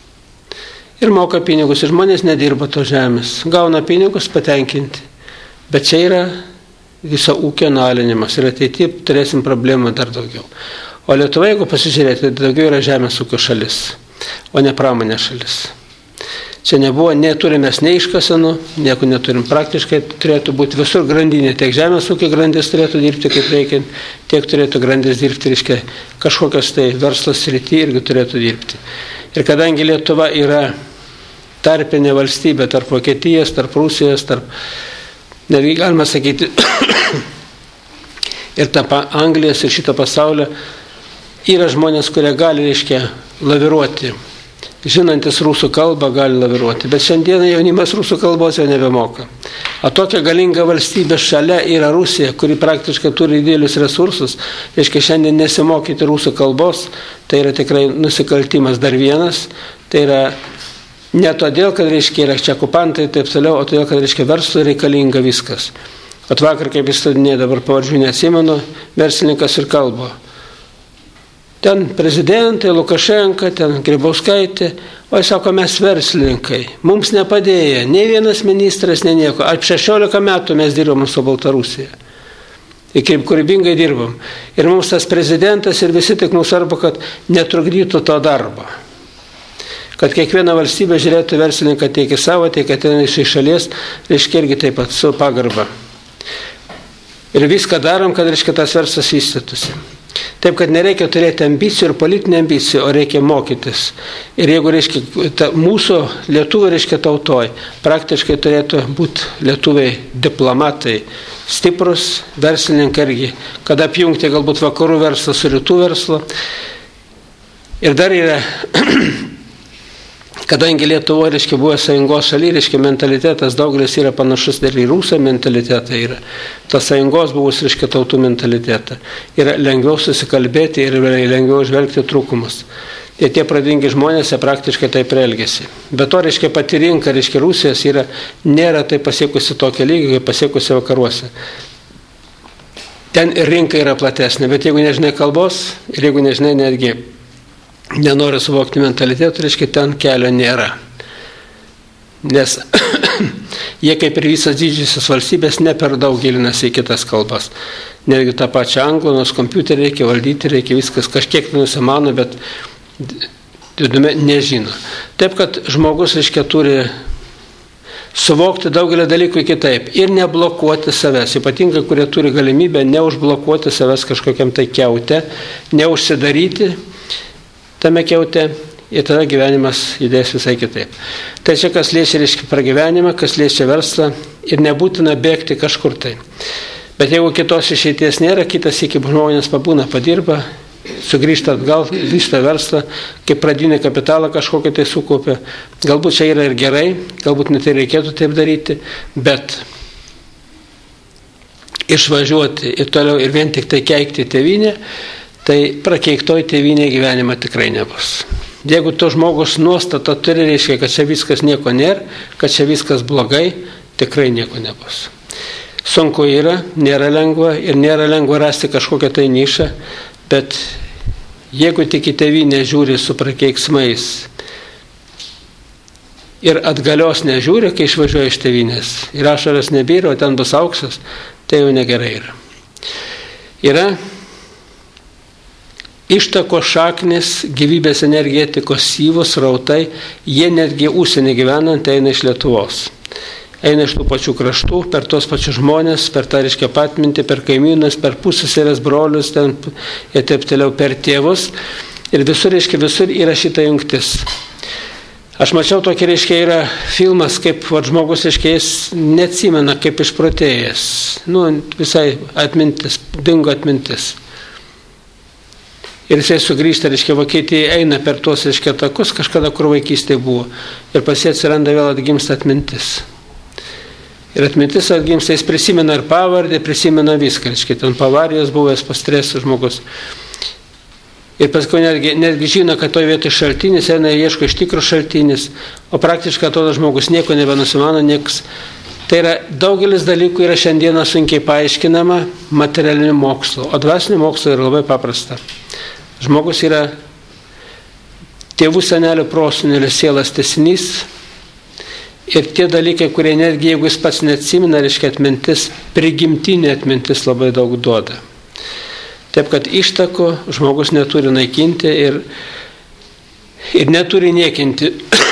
Ir moka pinigus, ir žmonės nedirba to žemės. Gauna pinigus patenkinti. Bet čia yra viso ūkio nalinimas. Ir ateityje turėsim problemą dar daugiau. O Lietuva, jeigu pasižiūrėti, daugiau yra žemės ūkio šalis, o ne pramonė šalis. Čia nebuvo, neturime nei iškasenų, nieko neturim. Praktiškai turėtų būti visur grandinė, tiek žemės ūkio grandis turėtų dirbti kaip reikiant, tiek turėtų grandis dirbti, reiškia, kažkokios tai verslo srity irgi turėtų dirbti. Ir kadangi Lietuva yra tarpinė valstybė tarp Vokietijos, tarp Rusijos, tarp, netgi galima sakyti, ir tarp Anglijos ir šito pasaulio, yra žmonės, kurie gali, reiškia, laviruoti. Žinantis rusų kalbą gali laviruoti, bet šiandieną jaunimas rusų kalbos jau nebemoka. O tokia galinga valstybė šalia yra Rusija, kuri praktiškai turi didelius resursus, reiškia šiandien nesimokyti rusų kalbos, tai yra tikrai nusikaltimas dar vienas, tai yra ne todėl, kad reiškia yra čia okupantai ir taip toliau, o todėl, kad reiškia verslui reikalinga viskas. O vakar, kaip jis studinė, dabar pavardžių neatsimenu, verslininkas ir kalbo. Ten prezidentai, Lukašenka, ten Grybauskaitė, o jis sako, mes verslininkai, mums nepadėjo, nei vienas ministras, nei nieko. Ar šešiolika metų mes dirbom su Baltarusija. Ir kaip kūrybingai dirbom. Ir mums tas prezidentas ir visi tik mums svarbu, kad netrukdytų to darbo. Kad kiekviena valstybė žiūrėtų verslininką tiek į savo, tiek ateina iš šalies, reiškia irgi taip pat su pagarba. Ir viską darom, kad reiškia tas verslas vystytųsi. Taip, kad nereikia turėti ambicijų ir politinių ambicijų, o reikia mokytis. Ir jeigu reiškia, ta, mūsų lietuvių reiškia tautoj, praktiškai turėtų būti lietuviai diplomatai, stiprus verslininkai irgi, kad apjungti galbūt vakarų verslą su rytų verslo. Ir dar yra, kadangi Lietuvoje, reiškia, buvo sąjungos šaly, reiškia, mentalitetas daugelis yra panašus dar į rusų mentalitetą yra. Tas sąjungos buvus, reiškia, tautų mentalitetą. Yra lengviau susikalbėti ir lengviau žvelgti trūkumus. Ir tie pradingi žmonės praktiškai taip elgiasi. Bet to, reiškia, pati rinka, reiškia, Rusijos yra, nėra tai pasiekusi tokia lygiai, kaip pasiekusi vakaruose. Ten rinka yra platesnė, bet jeigu nežinai kalbos ir jeigu nežinai netgi nenori suvokti mentalitetų, reiškia, ten kelio nėra. Nes jie kaip ir visas didžiosios valstybės ne per daug gilinasi į kitas kalbas. Netgi tą pačią anglų, nors kompiuterį reikia valdyti, reikia viskas kažkiek nusimano, bet nežino. Taip, kad žmogus, reiškia, turi suvokti daugelį dalykų kitaip ir neblokuoti savęs, ypatingai, kurie turi galimybę neužblokuoti savęs kažkokiam tai kiaute, neužsidaryti tame kiaute ir tada gyvenimas judės visai kitaip. Tai čia kas liečia, reiškia, pragyvenimą, kas liečia verslą ir nebūtina bėgti kažkur tai. Bet jeigu kitos išeities nėra, kitas iki žmonės pabūna, padirba, sugrįžta atgal, vysto verslą, kaip pradinį kapitalą kažkokį tai sukaupia. Galbūt čia yra ir gerai, galbūt net ir reikėtų taip daryti, bet išvažiuoti ir toliau ir vien tik tai keikti tėvynę, tai prakeiktoj tėvynė gyvenimą tikrai nebus. Jeigu to žmogus nuostata turi, reiškia, kad čia viskas nieko nėra, kad čia viskas blogai, tikrai nieko nebus. Sunku yra, nėra lengva ir nėra lengva rasti kažkokią tai nišą, bet jeigu tik į tėvynę žiūri su prakeiksmais ir atgalios nežiūri, kai išvažiuoja iš tėvynės ir ašaras nebyra, o ten bus auksas, tai jau negerai yra. Yra ištako šaknis, gyvybės energetikos syvus, rautai, jie netgi užsienį gyvenant eina iš Lietuvos. Eina iš tų pačių kraštų, per tos pačius žmonės, per tą, reiškia, patmintį, per kaimynus, per pusseserės brolius, ten, ir taip toliau per tėvus. Ir visur, reiškia, visur yra šita jungtis. Aš mačiau tokį, reiškia, yra filmas, kaip va, žmogus, reiškia, jis neatsimena, kaip išprotėjęs. Nu, visai atmintis, dingo atmintis. Ir jisai sugrįžta, reiškia, Vokietija eina per tuos, reiškia, takus, kažkada, kur vaikystėje buvo. Ir pas jį atsiranda vėl atgimsta atmintis. Ir atmintis atgimsta, jis prisimena ir pavardę, prisimena viską, reiškia, ten pavarijos buvęs, pastresas žmogus. Ir paskui netgi, netgi žino, kad toje vietoje šaltinis, eina ieško iš tikro šaltinis, o praktiškai tos žmogus nieko nebenusimano, nieks. Tai yra, daugelis dalykų yra šiandieną sunkiai paaiškinama materialiniu mokslu, o dvasiniu mokslu yra labai paprasta. Žmogus yra tėvų senelių prosenelių sielos tęsinys ir tie dalykai, kurie netgi, jeigu jis pats neatsimena, reiškia atmintis, prigimtinė atmintis labai daug duoda. Taip, kad ištakų žmogus neturi naikinti ir, ir neturi niekinti.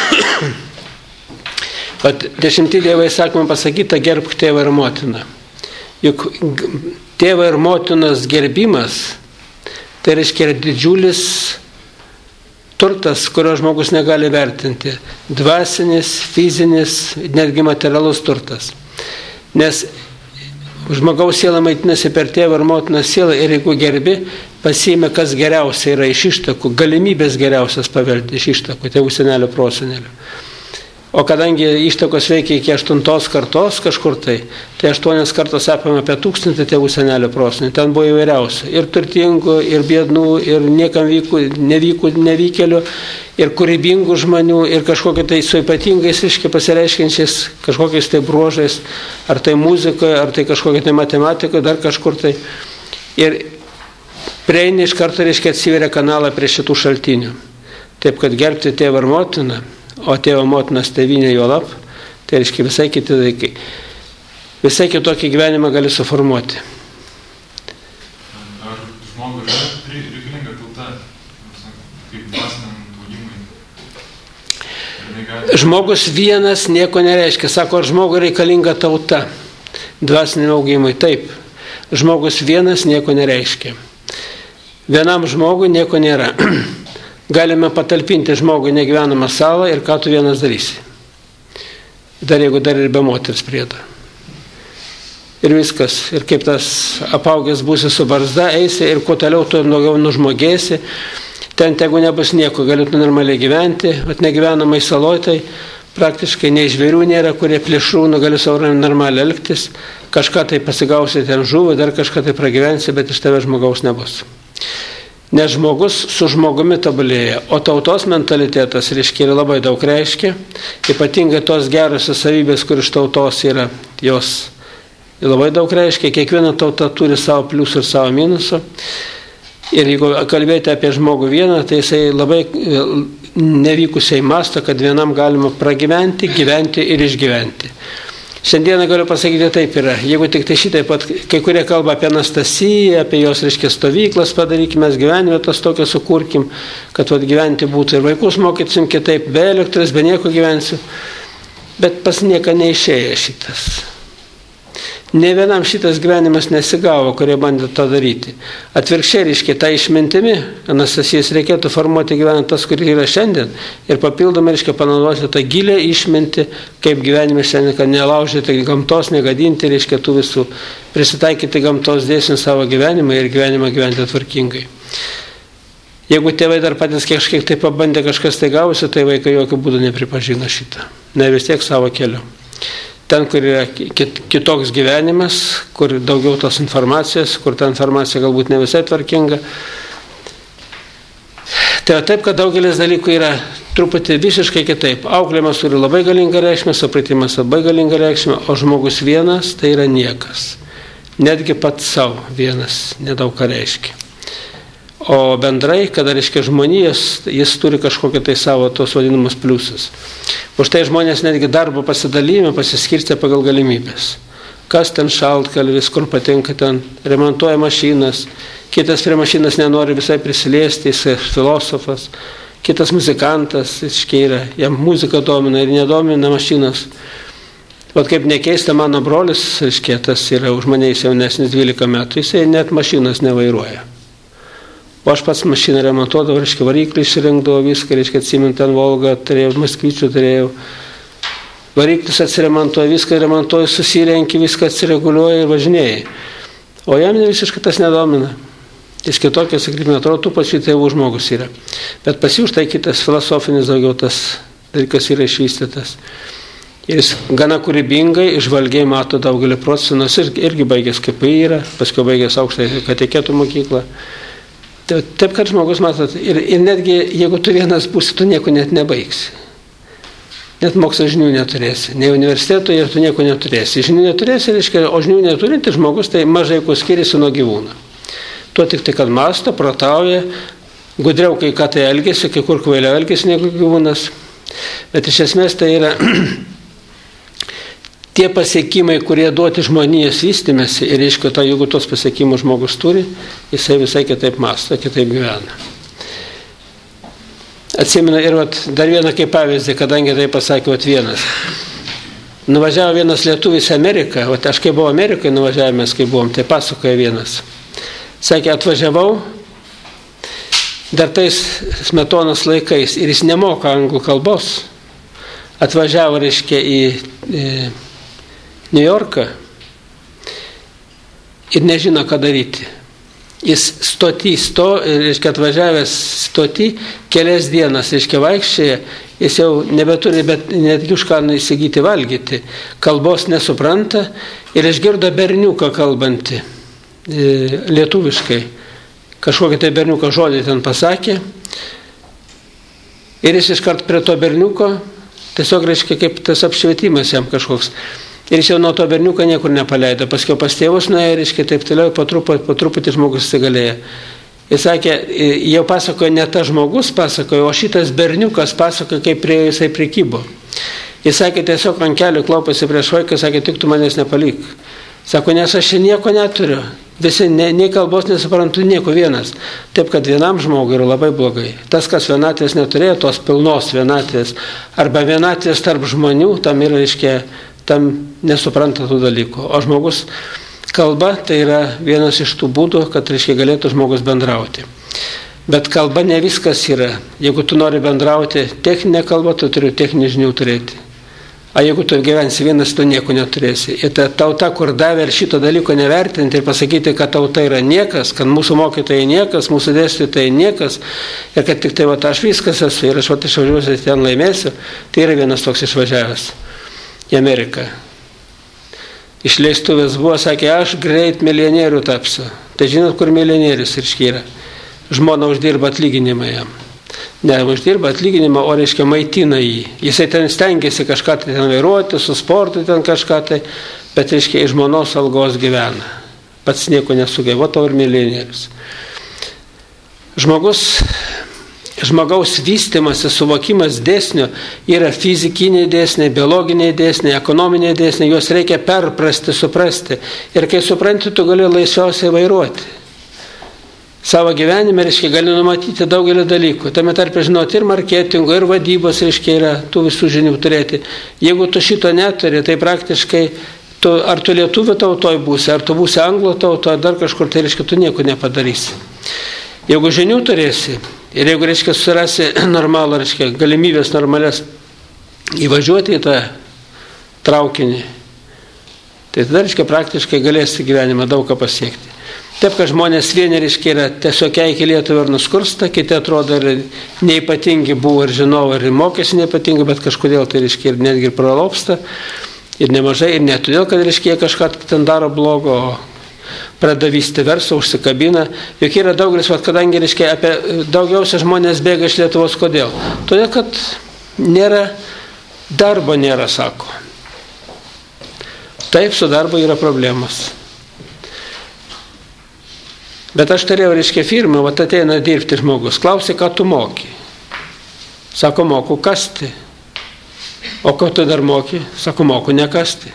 Vat dešimti dievai sakoma pasakyta, gerbk tėvą ir motiną. Juk tėvą ir motinos gerbimas, tai reiškia didžiulis turtas, kurio žmogus negali vertinti. Dvasinis, fizinis, netgi materialus turtas. Nes žmogaus siela maitinasi per tėvą ir motinos sielą ir jeigu gerbi, pasiėmė, kas geriausia yra iš ištakų, galimybės geriausias paveldi iš ištakų, tėvų senelio, prosenelio. O kadangi ištakos veikia iki aštuntos kartos kažkur tai, tai aštuonios kartos apima apie tūkstantį tėvų senelio prosenelių. Ten buvo įvairiausia. Ir turtingų, ir biednų, ir niekam vykų, nevykų, nevykėlių, ir kūrybingų žmonių, ir kažkokiu tai su ypatingais, reiškia, pasireiškiančiais kažkokiais tai bruožais, ar tai muzikoje, ar tai kažkokia tai matematikoje, dar kažkur tai. Ir prieini iš karto, reiškia, atsiveria kanalą prie šitų šaltinių. Taip, kad gerbti tėvą ir motiną, o tėvo motinos tėvynė juolab, tai reiškia visai kiti dalykai. Visai kitokį gyvenimą gali suformuoti. Ar žmogui yra reikalinga tauta, kaip dvasiniam augimui? Žmogus vienas nieko nereiškia. Sako, ar žmogui reikalinga tauta dvasiniam augimui? Taip. Žmogus vienas nieko nereiškia. Vienam žmogui nieko nėra. Galime patalpinti žmogui negyvenamą salą ir ką tu vienas darysi. Dar jeigu dar ir be moters priedo. Ir viskas. Ir kaip tas apaugęs būsi su barzda, eisi ir kuo toliau tu daugiau nužmogėsi. Ten tegu nebus nieko, galėtų normaliai gyventi. Bet negyvenamai saloj tai praktiškai nei žvėrių nėra, kurie plėšrūnų gali savo normaliai elgtis. Kažką tai pasigausi ten žuvą, dar kažką tai pragyvensi, bet iš tave žmogaus nebus. Nes žmogus su žmogumi tobulėja, o tautos mentalitetas, reiškia, labai daug reiškia, ypatingai tos gerosios savybės, kur iš tautos yra, jos labai daug reiškia, kiekviena tauta turi savo pliusų ir savo minusų. Ir jeigu kalbėti apie žmogų vieną, tai jisai labai nevykusiai masto, kad vienam galima pragyventi, gyventi ir išgyventi. Šiandieną galiu pasakyti, taip yra. Jeigu tik tai šitai pat, kai kurie kalba apie Anastasiją, apie jos, reiškia, stovyklas padarykime, gyvenime tas tokią sukurkim, kad vat, gyventi būtų ir vaikus mokysim kitaip, be elektros, be nieko gyvensiu. Bet pas nieką neišėjo šitas. Ne vienam šitas gyvenimas nesigavo, kurie bandė to daryti. Atvirkščiai, reiškia, tą išmintimi Anastasijos reikėtų formuoti gyvenant tas, kur yra šiandien. Ir papildomai, reiškia, panaudoti tą gilę išmintį, kaip gyvenime šiandien, kad nelaužyti gamtos, negadinti, reiškia, tų visų, prisitaikyti gamtos dėsnių savo gyvenimą ir gyvenimą gyventi tvarkingai. Jeigu tėvai dar patys kažkiek tai pabandė kažkas tai gausi, tai vaikai jokių būdų nepripažino šitą. Ne vis tiek savo keliu. Ten, kur yra kitoks gyvenimas, kur daugiau tos informacijos, kur ta informacija galbūt ne visai tvarkinga. Tai taip, kad daugelis dalykų yra truputį visiškai kitaip. Auklėjimas turi labai galingą reikšmę, supratimas labai galingą reikšmę, o žmogus vienas tai yra niekas. Netgi pats savo vienas nedaug ką reiškia. O bendrai, kada reiškia žmonijas, jis turi kažkokią tai savo tos vadinamus pliusus. Už tai žmonės netgi darbo pasidalyme pasiskirstė pagal galimybės. Kas ten šaltkalvis, kur patinka ten, remontuoja mašinas, kitas prie mašinas nenori visai prisiliesti, jis filosofas, kitas muzikantas, reiškia, yra, jam muzika domina ir nedomina mašinas. Vat kaip nekeista, mano brolis, reiškia, tas yra už mane jaunesnis dvylika metų, jisai net mašinas nevairuoja. O aš pats mašiną remontuodavau, reiškia, variklį išsirinkdavau viską, reiškia, atsimint ten Volgą, turėjau, Maskvyčių turėjau. Variklis atsiremontuoja, viską remontuoja, susirenki, viską atsireguliuoja ir važinėjai. O jam ne visiškai tas nedomina. Jis kitokia, sakykime, atrodo, tų pačių tėvų žmogus yra. Bet pas jų štai kitas filosofinis daugiau tas dalykas yra išvystytas. Ir jis gana kūrybingai, išvalgiai mato daugelį procesų, nors irgi baigęs K P I yra, paskui baigęs aukštąją kateketų mokyklą. Taip, kad žmogus, matot, ir, ir netgi, jeigu tu vienas būsi, tu nieko net nebaigsi. Net mokslo žinių neturėsi. Nei universiteto ir tu nieko neturėsi. Žinių neturėsi, reiškia, o žinių neturinti žmogus, tai mažai kuo skiriasi nuo gyvūno. Tuo tik tai, kad masto, protauja, gudriau kai ką tai elgesi, kai kur kvailiau elgesi negu gyvūnas. Bet iš esmės tai yra tie pasiekimai, kurie duoti žmonijos vystymėsi, ir reiškia, to, jeigu tos pasiekimus žmogus turi, jisai visai kitaip mąsto, kitaip gyvena. Atsimenu ir vat, dar vieną kaip pavyzdį, kadangi tai pasakė vat, vienas. Nuvažiavo vienas lietuvis į Ameriką, vat, aš kai buvau Amerikai nuvažiavęs, kai buvom, tai pasakoja vienas. Sakė, atvažiavau dar tais Smetonos laikais ir jis nemoka anglų kalbos. Atvažiavo, reiškia, į, į New Yorką ir nežino, ką daryti. Jis stotį, sto, reiškia, atvažiavęs stotį kelias dienas, reiškia, vaikščioje, jis jau nebeturi, bet netgi už ką įsigyti valgyti. Kalbos nesupranta ir išgirdo berniuką kalbantį e, lietuviškai. Kažkokį tai berniuko žodį ten pasakė. Ir jis iškart prie to berniuko, tiesiog, reiškia, kaip tas apšvietimas jam kažkoks. Ir jis jau nuo to berniuko niekur nepaleido. Paskiau pas tėvus nuėjo, reiškia, taip toliau, po truputį, po truputį žmogus įsigalėjo. Jis sakė, jau pasakojo ne tas žmogus pasakojo, o šitas berniukas pasakojo, kaip prie jisai prikybo. Jis sakė, tiesiog ant kelių klaupėsi prieš vaiką, sakė, tik tu manęs nepalik. Sako, nes aš nieko neturiu. Visi, ne, nei kalbos nesuprantu, nieko vienas. Taip, kad vienam žmogui yra labai blogai. Tas, kas vienatvės neturėjo, tos pilnos vienatvės, arba vienatvės tarp žmonių, tam yra, reiškia, tam nesupranta tų dalykų. O žmogus kalba, tai yra vienas iš tų būdų, kad, reiškia, galėtų žmogus bendrauti. Bet kalba ne viskas yra. Jeigu tu nori bendrauti techninę kalbą, tu turi techninių žinių turėti. O jeigu tu gyvensi vienas, tu nieko neturėsi. Ir ta tauta, kur davė ir šito dalyko nevertinti ir pasakyti, kad tauta yra niekas, kad mūsų mokytojai niekas, mūsų dėstytojai niekas, ir kad tik tai va, aš viskas esu ir aš va, išvažiuosiu ten laimėsiu, tai yra vienas toks išvažiavęs į Ameriką. Išleistuvės buvo, sakė, aš greit milijonierių tapsiu. Tai žinot, kur milijonierius yra? Žmona uždirba atlyginimą jam. Ne, uždirba atlyginimą, o reiškia maitina jį. Jisai ten stengiasi kažką tai ten vairuoti, su sportu ten kažką tai, bet reiškia iš žmonos algos gyvena. Pats nieko nesugeba, to ir milijonierius. Žmogus, žmogaus vystymas, suvokimas dėsnių yra fizikiniai dėsniai, biologiniai dėsniai, ekonominiai dėsniai, juos reikia perprasti, suprasti. Ir kai supranti, tu gali laisviausiai vairuoti. Savo gyvenime, reiškia, gali numatyti daugelį dalykų. Tame tarpe žinoti ir marketingo, ir vadybos, reiškia, yra tų visų žinių turėti. Jeigu tu šito neturi, tai praktiškai, tu, ar tu lietuvių tautoj būsi, ar tu būsi anglų tautoj, ar dar kažkur, tai reiškia, tu nieko nepadarysi. Jeigu žinių turėsi, ir jeigu, reiškia, susirasi normalų, reiškia, galimybės normalias įvažiuoti į tą traukinį, tai tada, reiškia, praktiškai galėsi gyvenimą daug ką pasiekti. Taip, kad žmonės vieni, reiškia, yra tiesiog keikė Lietuvą ir nuskursta, kiti atrodo ir neipatingi buvo ir žinovai, ir mokėsi neipatingi, bet kažkodėl tai, reiškia, ir netgi ir pralopsta, ir nemažai, ir ne todėl, kad, reiškia, kažką ten daro blogo, o pradeda vysti verslą, užsikabina. Juk yra daugelis, vat, kadangi, reiškia, apie daugiausia žmonės bėga iš Lietuvos, kodėl? Todėl, kad nėra, darbo nėra, sako. Taip, su darbo yra problemos. Bet aš turėjau, reiškia, firmą, vat ateina dirbti žmogus. Klausė, ką tu moki. Sako, moku kasti. O ko tu dar moki? Sako, moku nekasti.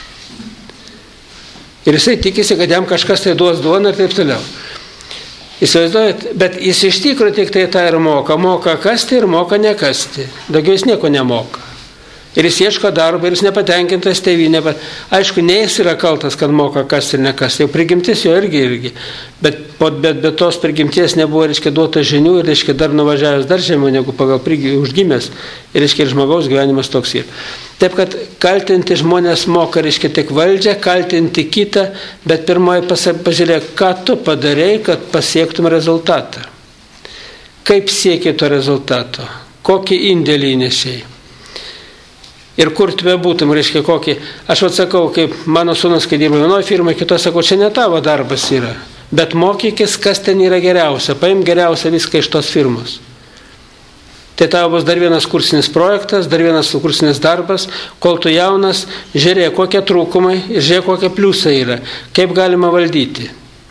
Ir jisai tikisi, kad jam kažkas tai duos duoną ir taip toliau. Įsivaizduojat, bet jis iš tikrųjų tik tai tą ir moka. Moka kasti ir moka nekasti. Daugiau jis nieko nemoka. Ir jis ieško darbo, ir jis nepatenkintas tėvynė. Aišku, ne jis yra kaltas, kad moka kas ir nekas. Jau prigimtis jo irgi irgi. Bet, bet, bet tos prigimties nebuvo, reiškia, duota žinių ir, reiškia, dar nuvažiavęs dar žemiau negu pagal prigimtį užgimęs. Ir, reiškia, ir žmogaus gyvenimas toks yra. Taip, kad kaltinti žmonės moka, reiškia, tik valdžią, kaltinti kitą, bet pirmoji pažiūrėk, ką tu padarei, kad pasiektum rezultatą. Kaip siekė to rezultato? Kokį indėlį įnešei? Ir kur tu bebūtum, reiškia, kokį. Aš atsakau, kaip mano sūnus, kai dirba vienoje firmoje, kitoje sakau, čia ne tavo darbas yra. Bet mokykis, kas ten yra geriausia. Paim geriausia viską iš tos firmos. Tai tavo bus dar vienas kursinis projektas, dar vienas kursinis darbas. Kol tu jaunas, žiūrėk, kokie trūkumai ir žiūrėk, kokie pliusai yra. Kaip galima valdyti.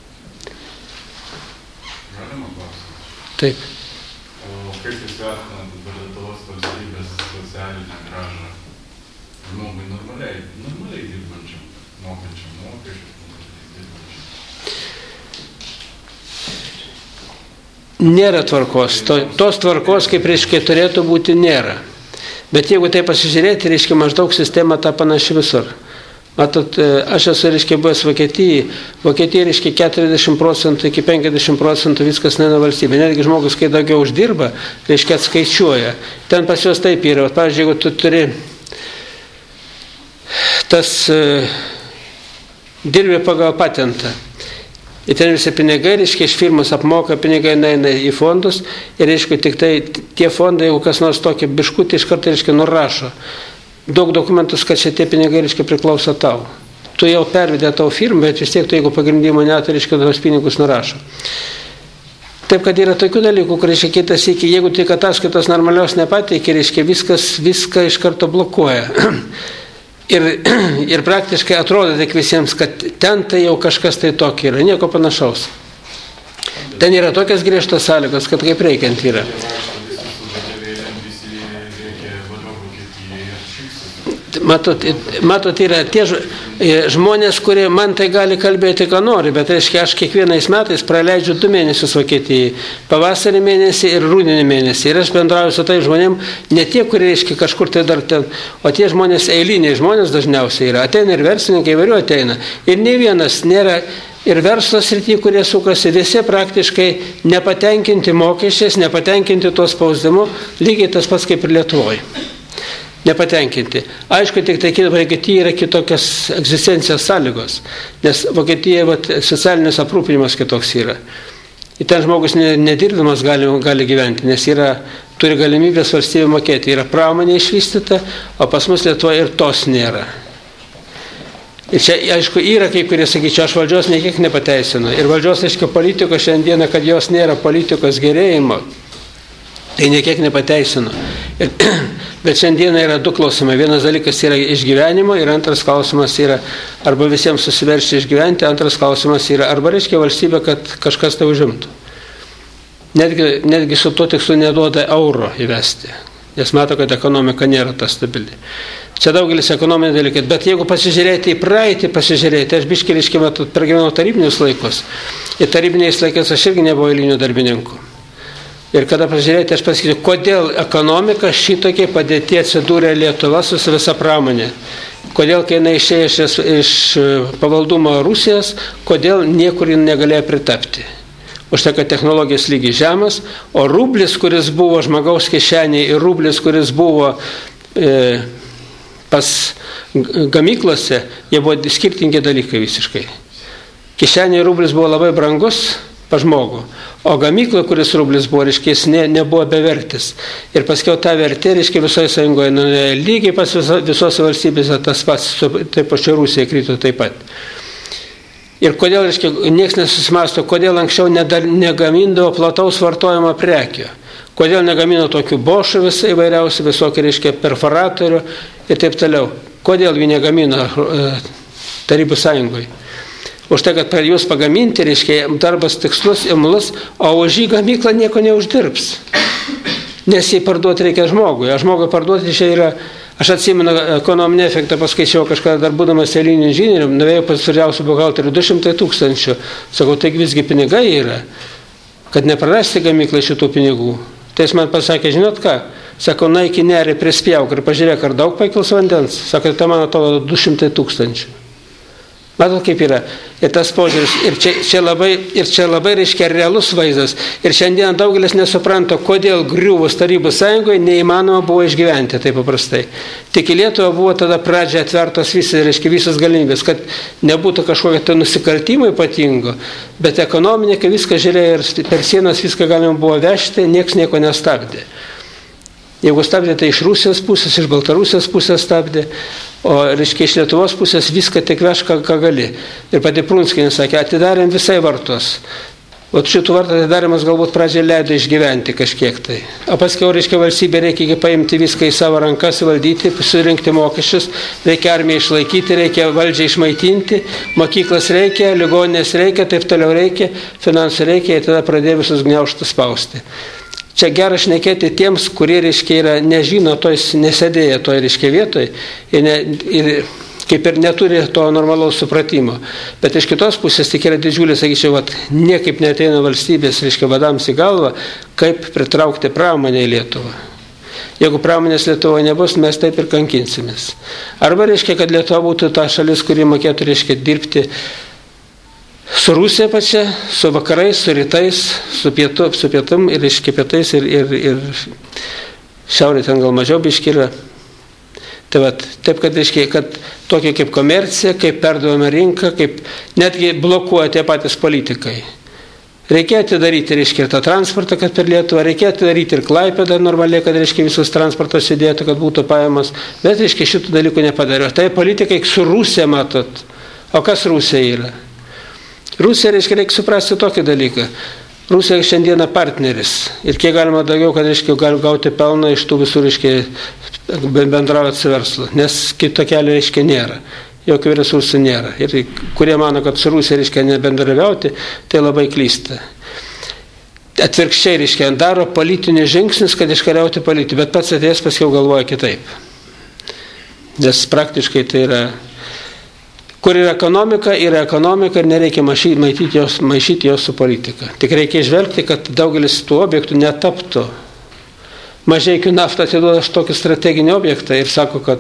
Galima klausti. Taip. O kaip jūs vertinate dabar Lietuvos valstybės socialinę grąžą? Žmogui normaliai, normaliai nėra tvarkos. To, tos tvarkos, kaip reiškia, turėtų būti, nėra. Bet jeigu tai pasižiūrėti, reiškia, maždaug sistema ta panaši visur. Matot, aš esu, reiškia, buvęs Vokietijai. Vokietija, reiškia, keturiasdešimt procentų iki penkiasdešimt procentų viskas neina valstybė. Netgi žmogus, kai daugiau uždirba, reiškia, atskaičiuoja. Ten pas juos taip yra. Pavyzdžiui, jeigu tu turi tas uh, dirbi pagal patentą. Ir ten visi pinigai, reiškia, iš firmos apmoka, pinigai eina į fondus ir, reiškia, tik tai tie fondai, jeigu kas nors tokį biškutį, iš karto, reiškia, nurašo. Daug dokumentus, kad šitie pinigai, reiškia, priklauso tau. Tu jau pervedė tavo firmą, bet vis tiek tu, jeigu pagrindimo neturi, reiškia, tos pinigus nurašo. Taip, kad yra tokių dalykų, kur, reiškia, kitas iki, jeigu tik ataskaitos normalios nepateikė, reiškia, viskas, viską iš karto blokuoja. Ir, ir praktiškai atrodo tik visiems, kad ten tai jau kažkas tai tokio yra, nieko panašaus. Ten yra tokias griežtas sąlygos, kad kaip reikiant yra. Matot, matot, yra tie žmonės, kurie man tai gali kalbėti, ką nori, bet reiškia, aš kiekvienais metais praleidžiu du mėnesius Vokietijai. Pavasarį mėnesį ir rudenį mėnesį. Ir aš bendrauju su tai žmonėm, ne tie, kurie, reiškia, kažkur tai dar ten, o tie žmonės, eiliniai žmonės dažniausiai yra. Ateina ir verslininkai, įvairių ateina. Ir nei vienas nėra ir verslo srity, kurie sukasi, visi praktiškai nepatenkinti mokesčiais, nepatenkinti tuo spausdimu, lygiai tas pats kaip ir Lietuvoje. Nepatenkinti. Aišku, tik tai Vokietija yra kitokios egzistencijos sąlygos, nes Vokietija vat, socialinis aprūpinimas kitoks yra. Ir ten žmogus nedirbamas gali, gali gyventi, nes yra, turi galimybės valstybė mokėti. Yra pramonė išvystyta, o pas mus Lietuvoje ir tos nėra. Ir čia, aišku, yra kai kurie, sakyčiau, aš valdžios niekiek nepateisinu. Ir valdžios, aišku, politikos šiandieną, kad jos nėra politikos gerėjimo, tai niekiek nepateisinu. Ir, bet šiandieną yra du klausimai. Vienas dalykas yra išgyvenimo ir antras klausimas yra arba visiems susiveršti išgyventi, antras klausimas yra arba reiškia valstybė, kad kažkas tai užimtų. Netgi, netgi su tuo tikslu neduoda euro įvesti, nes mato, kad ekonomika nėra ta stabili. Čia daugelis ekonominiai dalykai, bet jeigu pasižiūrėti į praeitį, pasižiūrėti, aš biškį, reiškia, pergyvenau tarybinius laikus. Ir tarybiniais laikais aš irgi nebuvau eilinių darbininkų. Ir kada pažiūrėti, aš pasakysiu, kodėl ekonomika šitokiai padėti atsidūrė Lietuva su visa pramonė. Kodėl, kai jinai išėjo iš, iš pavaldumo Rusijos, kodėl niekur jin negalėjo pritapti. Už tai, kad technologijos lygiai žemas, o rublis, kuris buvo žmogaus kišenėje ir rublis, kuris buvo e, pas gamyklose, jie buvo skirtingi dalykai visiškai. Kišenėje rublis buvo labai brangus pa žmogų, o gamykla, kuris rublis buvo, reiškia, jis ne, nebuvo bevertis. Ir paskiau tą vertę, reiškia, visoje sąjungoje, nu, lygiai pas viso, visose valstybėse tas pats, taip pačiu Rusija krito taip pat. Ir kodėl, reiškia, nieks nesusimasto, kodėl anksčiau nedar, negamindavo plataus vartojimo prekių. Kodėl negamino tokių bošų visai įvairiausių, visokių, reiškia, perforatorių ir taip toliau. Kodėl jų negamino e, Tarybų sąjungoje. Už tai, kad per jūs pagaminti, reiškia, darbas tikslus, imlus, o už jį gamykla nieko neuždirbs. Nes jį parduoti reikia žmogui. O žmogui parduoti čia yra, aš atsimenu ekonominį efektą, paskaičiau kažką dar būdamas eiliniu inžinieriu, nuvėjau pas vyriausių buhalterių du šimtai tūkstančių. Sakau, taigi visgi pinigai yra, kad neprarasti gamyklai šitų pinigų. Tai jis man pasakė, žinot ką, sakau, naiki nerį prispjauk ir pažiūrėk, ar daug pakils vandens. Sakau, tai man atrodo du šimtai tūkstančių. Matot, kaip yra. Ir tas požiūris. Ir čia, čia labai, ir čia labai reiškia realus vaizdas. Ir šiandien daugelis nesupranta, kodėl griuvus Tarybų sąjungoje neįmanoma buvo išgyventi taip paprastai. Tik į Lietuvą buvo tada pradžia atvertos visas, reiškia, visas galimybės, kad nebūtų kažkokio tai nusikaltimo ypatingo, bet ekonominė, kai viską žiūrėjo ir per sienas viską galima buvo vežti, nieks nieko nestabdė. Jeigu stabdė, tai iš Rusijos pusės, iš Baltarusijos pusės stabdė, o, reiškia, iš Lietuvos pusės viską tik veš, ką, ką gali. Ir pati Prunskienė sakė, atidarėm visai vartus. O šitų vartų atidarimas galbūt pradžiai leido išgyventi kažkiek tai. O paskiau, reiškia, valstybė reikia paimti viską į savo rankas, valdyti, surinkti mokesčius, reikia armiją išlaikyti, reikia valdžią išmaitinti, mokyklas reikia, ligoninės reikia, taip toliau reikia, finansų reikia, ir tada pradėjo visus gniaužtus spausti. Čia gerai šnekėti tiems, kurie, reiškia, yra, nežino, toj, nesėdėję toj, reiškia, vietoj ir, ne, ir kaip ir neturi to normalaus supratimo. Bet iš kitos pusės tik yra didžiulis, sakyčiau, vat, niekaip neteina valstybės, reiškia, vadams į galvą, kaip pritraukti pramonę į Lietuvą. Jeigu pramonės Lietuvoje nebus, mes taip ir kankinsimės. Arba reiškia, kad Lietuva būtų ta šalis, kuri mokėtų, reiškia, dirbti su Rusija pačia, su vakarais, su rytais, su, pietu, su pietum ir reiškia pietais ir, ir, ir šiaurė ten gal mažiau biški yra. Tai vat, taip, kad, reiškia, kad tokia kaip komercija, kaip perduojama rinka, kaip netgi blokuoja tie patys politikai. Reikia atidaryti, reiškia, ir tą transportą, kad per Lietuvą, reikia atidaryti ir Klaipėdą normaliai, kad, reiškia, visus transportas įdėtų, kad būtų pajamos, bet, reiškia, šitų dalykų nepadarė. Tai politikai su Rusija, matot. O kas Rusija yra? Rusija, reiškia, reikia suprasti tokį dalyką. Rusija šiandieną partneris. Ir kiek galima daugiau, kad, reiškia, gali gauti pelną iš tų visų, reiškia, bendraujant su verslu. Nes kito kelio, reiškia, nėra. Jokių resursų nėra. Ir kurie mano, kad su Rusija, reiškia, nebendraviauti, tai labai klysta. Atvirkščiai, reiškia, daro politinius žingsnius, kad iškariauti politiką, bet pats atėjęs paskiau galvoja kitaip. Nes praktiškai tai yra... Kur yra ekonomika, yra ekonomika ir nereikia maišyti jos, maišyti jos su politika. Tik reikia išvelgti, kad daugelis tų objektų netaptų. Mažeikių naftą atiduoda tokį strateginį objektą ir sako, kad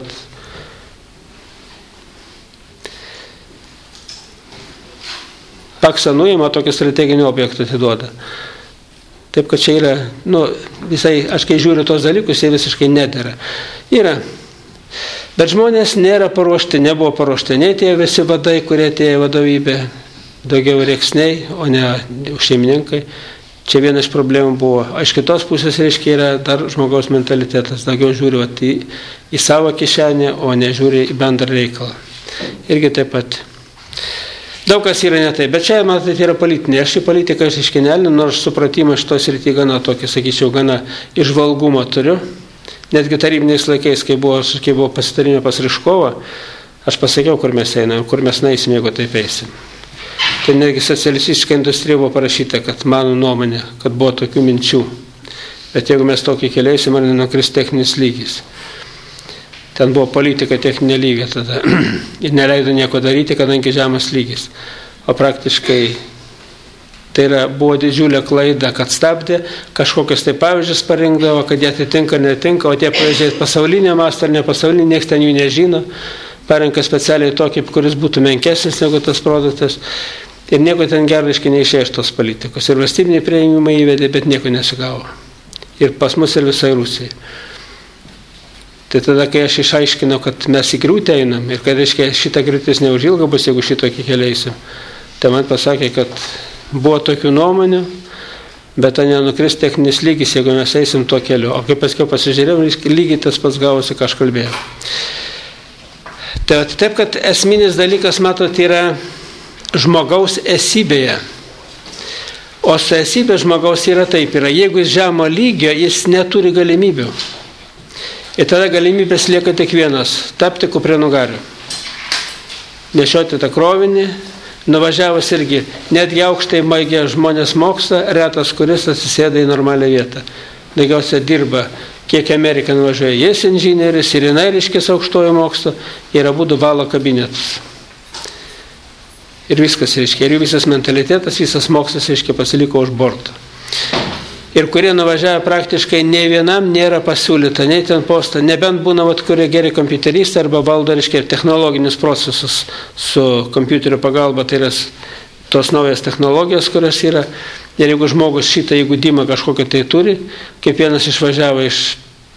Paksą nuima tokį strateginį objektą atiduoda. Taip, kad čia yra, nu, visai, aš kai žiūriu tos dalykus, jie visiškai nedera. Yra. Bet žmonės nėra paruošti, nebuvo paruošti, nei tie visi vadai, kurie atėjo vadovybė, daugiau rėksniai, o ne šeimininkai. Čia viena iš problemų buvo. Iš kitos pusės, reiškia, yra dar žmogaus mentalitetas, daugiau žiūri vat, į, į savo kišenę, o ne žiūri į bendrą reikalą. Irgi taip pat. Daug kas yra ne taip, bet čia, matot, yra politinė. Aš į politiką iškenelinu, nors supratimą šitos rytį gana tokį, sakyčiau, gana išvalgumą turiu. Netgi tarybiniais laikais, kai buvo, kai buvo pasitarimė pas Ryškovą, aš pasakiau, kur mes einam, kur mes naisim, jeigu taip eisim. Tai netgi socialistiška industrija buvo parašyta, kad mano nuomonė, kad buvo tokių minčių. Bet jeigu mes tokį keliaisim, ar nenukris techninis lygis. Ten buvo politika techninė lygė tada. Ir neleido nieko daryti, kadangi žemas lygis. O praktiškai tai yra, buvo didžiulė klaida, kad stabdė, kažkokius tai pavyzdžius parinkdavo, kad jie atitinka, netinka, o tie pavyzdžiai pasaulinė mastą ar ne pasaulinė, niekas ten jų nežino, parenka specialiai tokį, kuris būtų menkesnis negu tas produktas. Ir nieko ten geraiškai neišėjo iš tos politikos. Ir valstybiniai priėmimai įvedė, bet nieko nesigavo. Ir pas mus ir visai Rusijai. Tai tada, kai aš išaiškinau, kad mes į griūtį einam ir kad, reiškia, šita griūtis neužilga bus, jeigu šitokį keliaisim, tai man pasakė, kad buvo tokių nuomonių, bet tai nenukris techninis lygis, jeigu mes eisim tuo keliu. O kai paskiau pasižiūrėjom, lygiai tas pats gavosi, ką aš kalbėjau. Tai taip, kad esminis dalykas, matot, yra žmogaus esybėje. O su esybė žmogaus yra taip, yra, jeigu jis žemo lygio, jis neturi galimybių. Ir tada galimybės lieka tik vienas – tapti kuprinugariu. Nešioti tą krovinį, nuvažiavus irgi, netgi aukštai baigę žmonės mokslą, retas, kuris atsisėda į normalią vietą. Daugiausia dirba, kiek Amerika nuvažiuoja, jis inžinieris ir jinai reiškės aukštojo mokslo, ir abudu valo kabinetus. Ir viskas reiškia, ir visas mentalitetas, visas mokslas reiškia pasiliko už borto. Ir kurie nuvažiavę praktiškai nei vienam nėra pasiūlyta, nei ten postą, nebent būna, vat, kurie geri kompiuteristai arba valdo, reiškia, technologinius procesus su kompiuterio pagalba, tai yra tos naujas technologijos, kurios yra. Ir jeigu žmogus šitą įgudimą kažkokią tai turi, kaip vienas išvažiavo iš,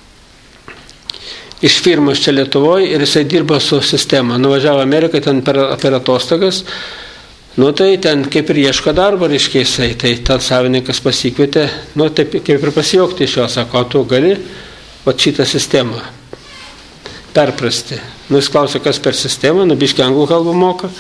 iš firmos čia Lietuvoje ir jisai dirba su sistema. Nuvažiavo Amerikai ten per, per atostogas, nu tai ten kaip ir ieško darbo, reiškia jisai, tai ten savininkas pasikvietė, nu taip kaip ir pasijokti iš jo, sako, tu gali va šitą sistemą perprasti. Nu jis klausė, kas per sistemą, nu biškį anglų kalbą moka.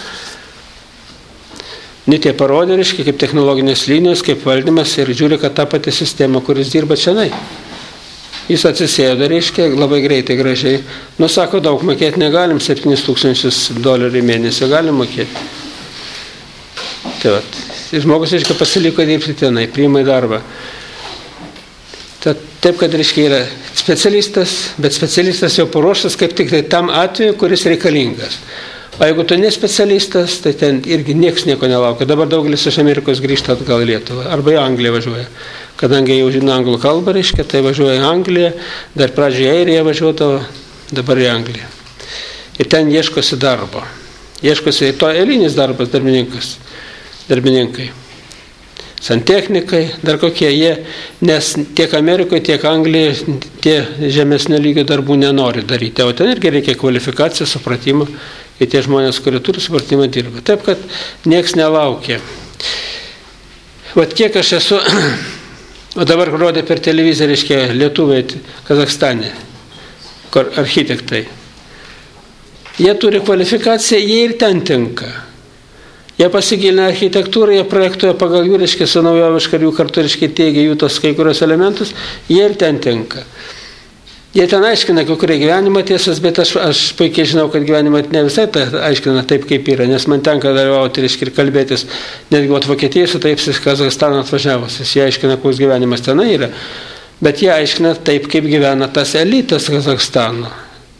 Nitė parodė, reiškia, kaip technologinės linijos, kaip valdymas ir žiūri, kad ta pati sistema, kuris dirba čianai. Jis atsisėdo, reiškia, labai greitai, gražiai. Nu sako, daug mokėti negalim, septynis tūkstančius dolerių į mėnesį galim mokėti. Tai vat, žmogus, reiškia, pasiliko dirbti tenai, priima į darbą. Tad Taip, kad, reiškia, yra specialistas, bet specialistas jau paruoštas kaip tik tai tam atveju, kuris reikalingas. O jeigu tu nespecialistas, tai ten irgi nieks nieko nelaukia. Dabar daugelis iš Amerikos grįžta atgal į Lietuvą, arba į Angliją važiuoja. Kadangi jau žino anglų kalbą, reiškia, tai važiuoja į Angliją, dar pradžioje Airiją važiuodavo, dabar į Angliją. Ir ten ieškosi darbo. Ieškosi to eilinis darbas darbininkas, darbininkai. Santechnikai, dar kokie jie, nes tiek Amerikoje, tiek Anglijoje tie žemesnio lygio darbų nenori daryti. O ten irgi reikia kvalifikacijos, supratimo ir tie žmonės, kurie turi supratimą, dirba. Taip, kad nieks nelaukia. Vat kiek aš esu, o dabar rodė per televiziją, reiškia, lietuviai Kazakstane, kur architektai. Jie turi kvalifikaciją, jie ir ten tinka. Jie pasigilina architektūrą, jie projektuoja pagal jų, reiškia, su naujoviška ir jų kartu, reiškia, teigia jų tos kai kurios elementus, jie ir ten tinka. Jie ten aiškina, kokie gyvenimo tiesas, bet aš, aš puikiai žinau, kad gyvenimo ne visai ta aiškina taip, kaip yra, nes man tenka dalyvauti, reiškia, ir kalbėtis, netgi vat Vokietijai su taip, iš Kazakstano atvažiavusiais, jie aiškina, koks gyvenimas ten yra, bet jie aiškina taip, kaip gyvena tas elitas Kazakstano.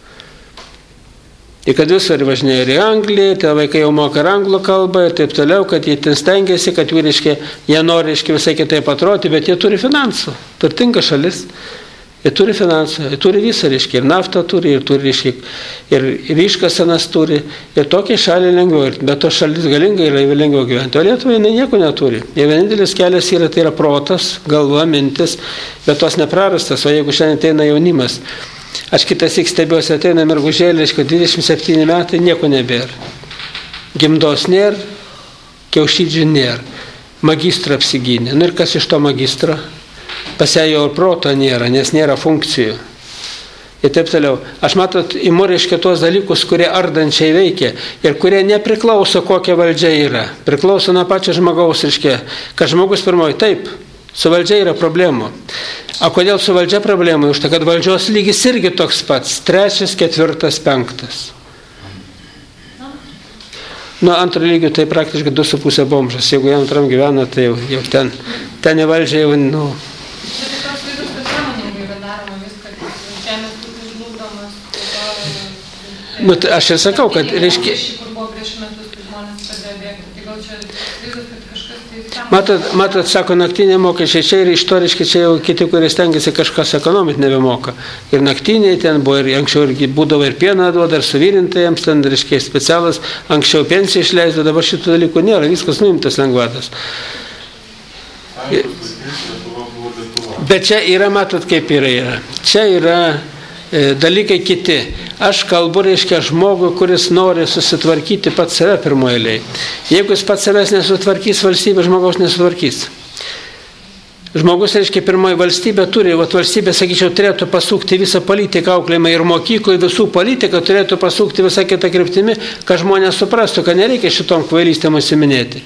Ir kad visur važinėja ir į Angliją, tie vaikai jau moka ir anglų kalbą ir taip toliau, kad jie ten stengiasi, kad jų, reiškia, jie nori, reiškia, visai kitaip atrodyti, bet jie turi finansų. Turtinga šalis, jie turi finansų, jie turi visą, reiškia, ir naftą turi, ir turi, reiškia, ir, ir iškasenas turi, ir tokia šaliai lengviau, bet to šalis galinga yra lengviau gyventi. O Lietuva jinai nieko neturi. Jie vienintelis kelias yra, tai yra protas, galva, mintis, bet tos neprarastas, o jeigu šiandien ateina jaunimas, aš kitas įk stebiuosi, ateina mergužėlė, reiškia, dvidešimt septyni metai, nieko nebėra. Gimdos nėra, kiaušydžių nėra. Magistrą apsigynė. Nu ir kas iš to magistro? Pas ją jau ir proto nėra, nes nėra funkcijų. Ir taip toliau. Aš matot, imu, reiškia, tuos dalykus, kurie ardančiai veikia ir kurie nepriklauso, kokia valdžia yra. Priklauso nuo pačio žmogaus, reiškia, kad žmogus pirmoji, taip, su valdžia yra problemų. O kodėl su valdžia problemai? Už tai, kad valdžios lygis irgi toks pats. Trečias, ketvirtas, penktas. Nuo antro lygio tai praktiškai du su pusė bomžas. Jeigu jam antram gyvena, tai jau, jau ten, ten į valdžią jau, nu... Bet tos vaizdos, kad sąmoningai yra daroma viską, kad žemės būtų žlugdomas, Nu, aš ir sakau, kad reiškia... kur buvo prieš metus, kai žmonės pradėjo bėgti. Tai gal čia vaizdas, kad kažkas tai... Matot, matot, sako, naktiniai mokesčiai, čia ir istoriškai, čia jau kiti, kurie stengiasi kažkas ekonomiti, nebemoka. Ir naktiniai ten buvo, ir anksčiau ir būdavo ir pieną duoda, ir suvirinta jiems ten, reiškia, specialas, anksčiau pensiją išleisdo, dabar šitų dalykų nėra, viskas nuimtas lengvatas. Bet čia yra, matot, kaip yra, yra. Čia yra e, dalykai kiti. Aš kalbu, reiškia, žmogui, kuris nori susitvarkyti pats save pirmoje eilėje. Jeigu jis pats savęs nesutvarkys, valstybė žmogaus nesutvarkys. Žmogus, reiškia, pirmoji valstybė turi, vat valstybė, sakyčiau, turėtų pasukti visą politiką, auklėjimą ir mokykloje visų politiką, turėtų pasukti visą kitą kryptimį, kad žmonės suprastų, kad nereikia šitom kvailystėm užsiminėti.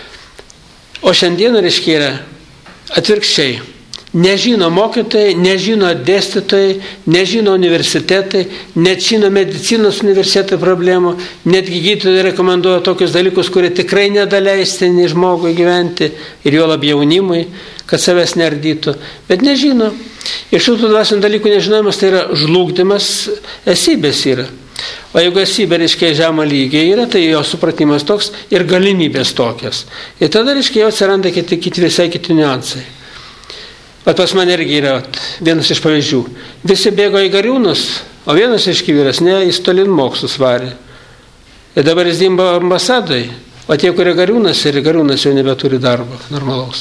O šiandien, reiškia, yra atvirkščiai. Nežino mokytojai, nežino dėstytojai, nežino universitetai, nežino medicinos universiteto problemų, netgi gydytojai rekomenduoja tokius dalykus, kurie tikrai nedaleistini žmogui gyventi ir jo labiau jaunimui, kad savęs neardytų, bet nežino. Ir šitų dvasinių dalykų nežinojimas tai yra žlugdymas esybės yra. O jeigu esybė, reiškia, žemą lygiai yra, tai jo supratimas toks ir galimybės tokias. Ir tada, reiškia, jau atsiranda kiti, kiti visai kiti niuansai. Bet pas man irgi yra vienas iš pavyzdžių. Visi bėgo į Gariūnus, o vienas iš vyras ne, jis tolin mokslus varė. Ir dabar jis dirba ambasadai, o tie, kurie Gariūnas ir Gariūnas jau nebeturi darbo normalaus.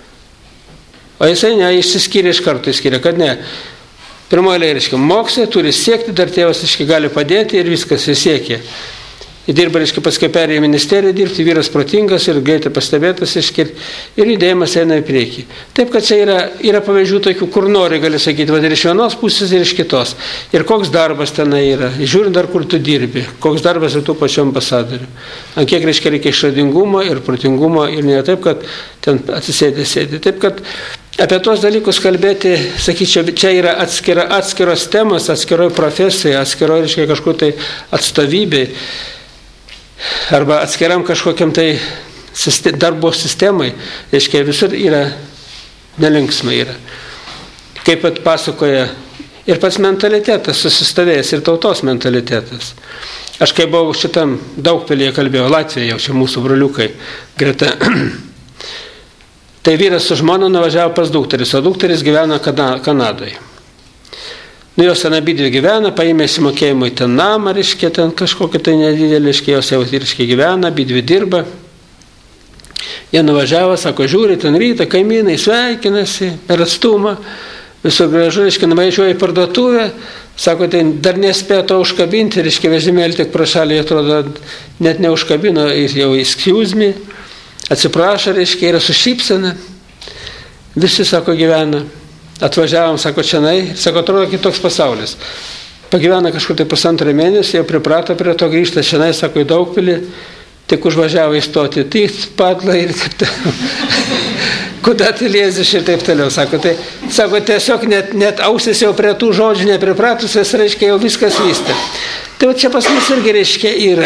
O jisai ne, išsiskyrė iš karto, išskyrė, kad ne. Pirmoje eilėje, reiškia, mokslai turi siekti, dar tėvas, reiškia, gali padėti ir viskas, jis siekia. Jis dirba, reiškia, paskui perėjo į ministeriją dirbti, vyras protingas ir greitai pastebėtas, reiškia, ir judėjimas eina į priekį. Taip, kad čia yra, yra pavyzdžių tokių, kur nori, gali sakyti, va, ir iš vienos pusės, ir iš kitos. Ir koks darbas ten yra, žiūrint dar, kur tu dirbi, koks darbas ir tų pačių ambasadorių. Ant kiek, reiškia, reikia išradingumo ir protingumo ir ne taip, kad ten atsisėdė, sėdė. Taip, kad apie tos dalykus kalbėti, sakyčiau, čia yra atskira, atskiros temos, atskiroje profesijoje, atskiroje, reiškia, kažkur tai atstovybei. Arba atskiram kažkokiam tai darbo sistemai, reiškia, visur yra nelinksma yra. kaip atpasakoja ir pats mentalitetas susistovėjęs, ir tautos mentalitetas. Aš kai buvau šitam Daugpilyje kalbėjau, Latvijai jau čia mūsų broliukai greta. Tai vyras su žmona nuvažiavo pas dukteris, o dukteris gyvena Kanadoje. Nu, jos ten abidvi gyvena, paėmė įsimokėjimui ten namą, reiškia, ten kažkokia tai nedidelė, reiškia, jos jau reiškia gyvena, abidvi dirba. Jie nuvažiavo, sako, žiūri, ten rytą kaimynai sveikinasi per atstumą, viso gražu, reiškia, nuvažiuoja į parduotuvę, sako, tai dar nespėjo to užkabinti, reiškia, vežimėlį tik pro šalį, atrodo, net neužkabino, jau excuse me, atsiprašo, reiškia, yra su šypsena, visi, sako, gyvena. Atvažiavom, sako, čianai, sako, atrodo, kitoks pasaulis. Pagyvena kažkur tai pusantrą mėnesį, jau priprato prie to, grįžta čianai, sako, į Daugpilį, tik užvažiavo įstoti, tykt, padla ir taip toliau. Kuda tai lėziš ir taip toliau, sako, tai, sako, tiesiog net, net ausis jau prie tų žodžių nepripratusios, reiškia, jau viskas vystė. Tai va čia pas mus irgi, reiškia, yra.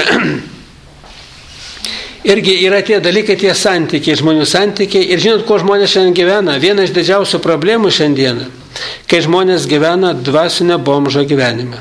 Irgi yra tie dalykai, tie santykiai, žmonių santykiai. Ir žinot, ko žmonės šiandien gyvena? Viena iš didžiausių problemų šiandieną, kai žmonės gyvena dvasinio bomžo gyvenimą.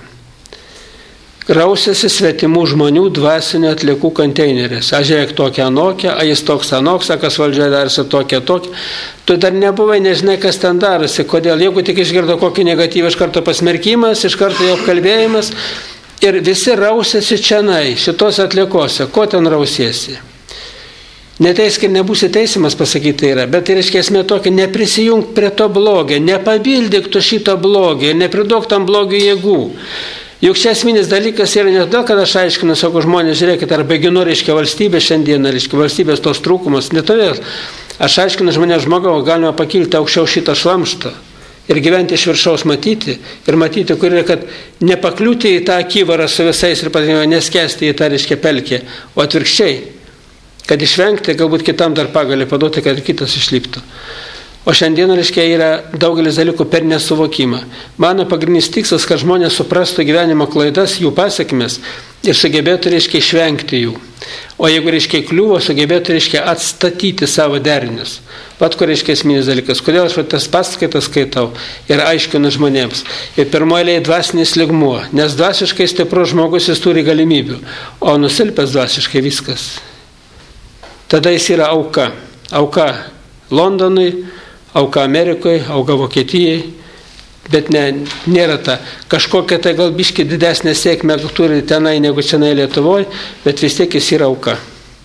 Rausiasi svetimų žmonių dvasinio atliekų konteineris. A žiūrėk tokia anokia, a jis toks anoks, kas valdžioje darasi tokia tokia. Tu dar nebuvai, nežinai, kas ten darasi. Kodėl? Jeigu tik išgirdo kokį negatyvą, iš karto pasmerkimas, iš karto jau apkalbėjimas. Ir visi rausiasi čianai, šitos atliekose. Ko ten rausiesi? Neteisk ir nebūsi teisimas, pasakyti yra, bet tai reiškia esmė tokia, neprisijung prie to blogio, nepabildyk tu šito blogio, nepridok tam blogio jėgų. Juk čia esminis dalykas yra ne todėl, kad aš aiškinu, sako žmonės, žiūrėkit, arba ginu, reiškia, valstybė šiandieną, reiškia, valstybės tos trūkumas, ne todėl. Aš aiškinu žmonės žmogau, galima pakilti aukščiau šitą šlamštą ir gyventi iš viršaus matyti, ir matyti, kur yra, kad nepakliūti į tą akivarą su visais ir neskesti į tą, reiškia, pelkę, o atvirkščiai. Kad išvengti, galbūt kitam dar pagalį paduoti, kad kitas išliptų. O šiandien, reiškia, yra daugelis dalykų per nesuvokimą. Mano pagrindinis tikslas, kad žmonės suprastų gyvenimo klaidas, jų pasiekmes ir sugebėtų, reiškia, išvengti jų. O jeigu, reiškia, kliuvo, sugebėtų, reiškia, atstatyti savo derinius. Pat kur, reiškia, esminis dalykas. Kodėl aš tas paskaitas skaitau ir aiškinu žmonėms. Ir pirmoje dvasinis lygmuo, nes dvasiškai stiprus žmogus jis turi galimybių, o nusilpęs dvasiškai viskas. Tada jis yra auka. Auka Londonui, auka Amerikoje, auka Vokietijai, bet ne, nėra ta kažkokia tai gal biški didesnė sėkmė turi tenai negu čianai Lietuvoje, bet vis tiek jis yra auka.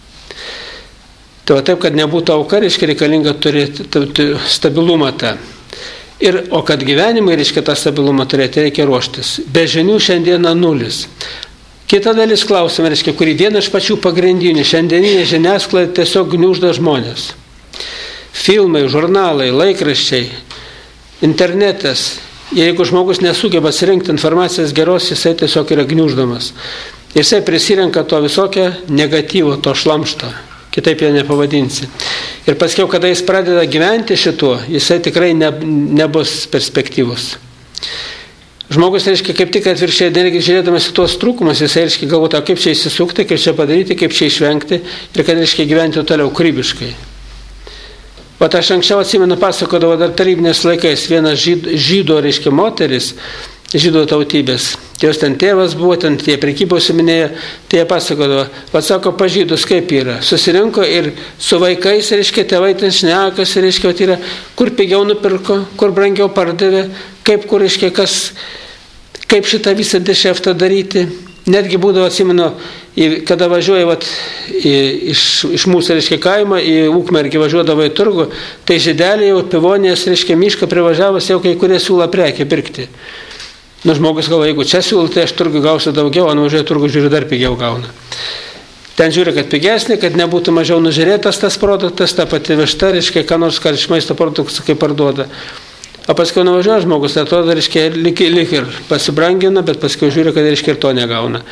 Tai va taip, kad nebūtų auka, reiškia, reikalinga turėti stabilumą tą. Ir, o kad gyvenimai, reiškia, tą stabilumą turėti, reikia ruoštis. Be žinių šiandieną nulis. Kita dalis klausimą, reiškia, kurį vieną iš pačių pagrindinių šiandieninė žiniasklaida tiesiog gniužda žmonės. Filmai, žurnalai, laikraščiai, internetas. Jeigu žmogus nesugeba atsirinkti informacijos geros, jisai tiesiog yra gniuždamas. Jisai prisirenka to visokio negatyvo, to šlamšto. Kitaip jo nepavadinsi. Ir paskiau, kada jis pradeda gyventi šituo, jisai tikrai ne, nebus perspektyvus. Žmogus, reiškia, kaip tik atvirkščiai, žiūrėdamas į tuos trūkumus, jis, reiškia, galvota, kaip čia įsisukti, kaip čia padaryti, kaip čia išvengti ir kad, reiškia, gyventi toliau kūrybiškai. O aš anksčiau atsimenu pasakodavo dar tarybinės laikais, vienas žydo, žydo reiškia, moteris, žydų tautybės. Jos ten tėvas buvo, ten tie prekybos suminėjo, tai jie pasakodavo, va sako, pažydus kaip yra. Susirinko ir su vaikais, reiškia, tėvai ten šnekas, reiškia, yra, kur pigiau nupirko, kur brangiau pardavė, kaip, kur, reiškia, kas, kaip šitą visą dešeftą daryti. Netgi būdavo, atsimenu, kada važiuoja vat, į, iš, iš mūsų, reiškia, kaimą, į Ukmergį važiuodavo į turgų, tai žydelį jau pivonės, reiškia, mišką privažiavus jau kai kurie siūla prekę pirkti. Nu, žmogus galvoja, jeigu čia siūlo, tai aš turgų gausiu daugiau, o nuvažiuoja turgų žiūri dar pigiau gauna. Ten žiūri, kad pigesnė, kad nebūtų mažiau nužiūrėtas tas produktas, ta pati višta, reiškia, ką nors, ką iš maisto produktų kaip parduoda. O paskui nuvažiuoja žmogus, tai atrodo, reiškia, lik, lik ir pasibrangina, bet paskui žiūri, kad, reiškia, ir to negauna.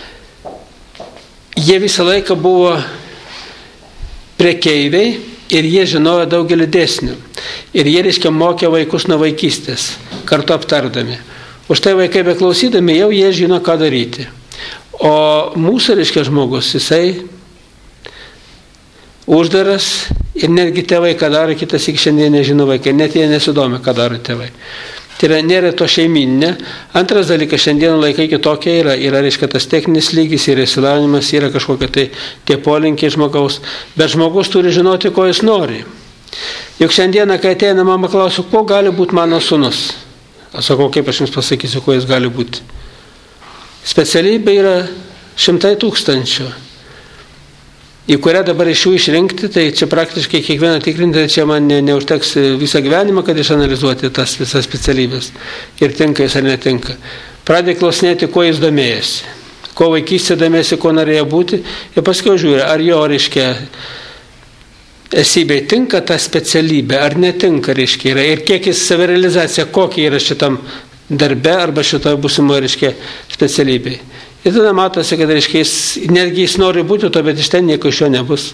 Jie visą laiką buvo prekeiviai ir jie žinojo daugelį dėsnių. Ir jie, reiškia, mokė vaikus nuo vaikystės, kartu aptardami. Už tai vaikai beklausydami jau jie žino, ką daryti. O mūsų, reiškia, žmogus, jisai uždaras ir netgi tėvai, ką daro, kitas iki šiandien nežino vaikai, net jie nesidomi, ką daro tėvai. Tai yra, nėra to šeiminė. Antras dalykas, šiandien laikai kitokie yra, yra, reiškia, tas techninis lygis, yra išsilavinimas, yra kažkokie tai tie polinkiai žmogaus, bet žmogus turi žinoti, ko jis nori. Juk šiandieną, kai ateina mama klausia, ko gali būti mano sūnus. Aš sakau, kaip aš jums pasakysiu, ko jis gali būti. Specialybė yra šimtai tūkstančių. Į kurią dabar iš jų išrinkti, tai čia praktiškai kiekvieną tikrinti, čia man ne, neužteks visą gyvenimą, kad išanalizuoti tas visas specialybės. Ir tinka jis ar netinka. Pradė klausinėti, kuo jis domėjasi. Ko vaikystė domėjasi, ko norėjo būti. Ir paskui žiūri, ar jo, reiškia, esybei tinka ta specialybė, ar netinka, reiškia, yra. Ir kiek jis savirealizacija, kokia yra šitam darbe arba šitoje būsimoje, reiškia, specialybei. Ir tada matosi, kad, reiškia, jis, netgi jis nori būti to, bet iš ten nieko iš jo nebus.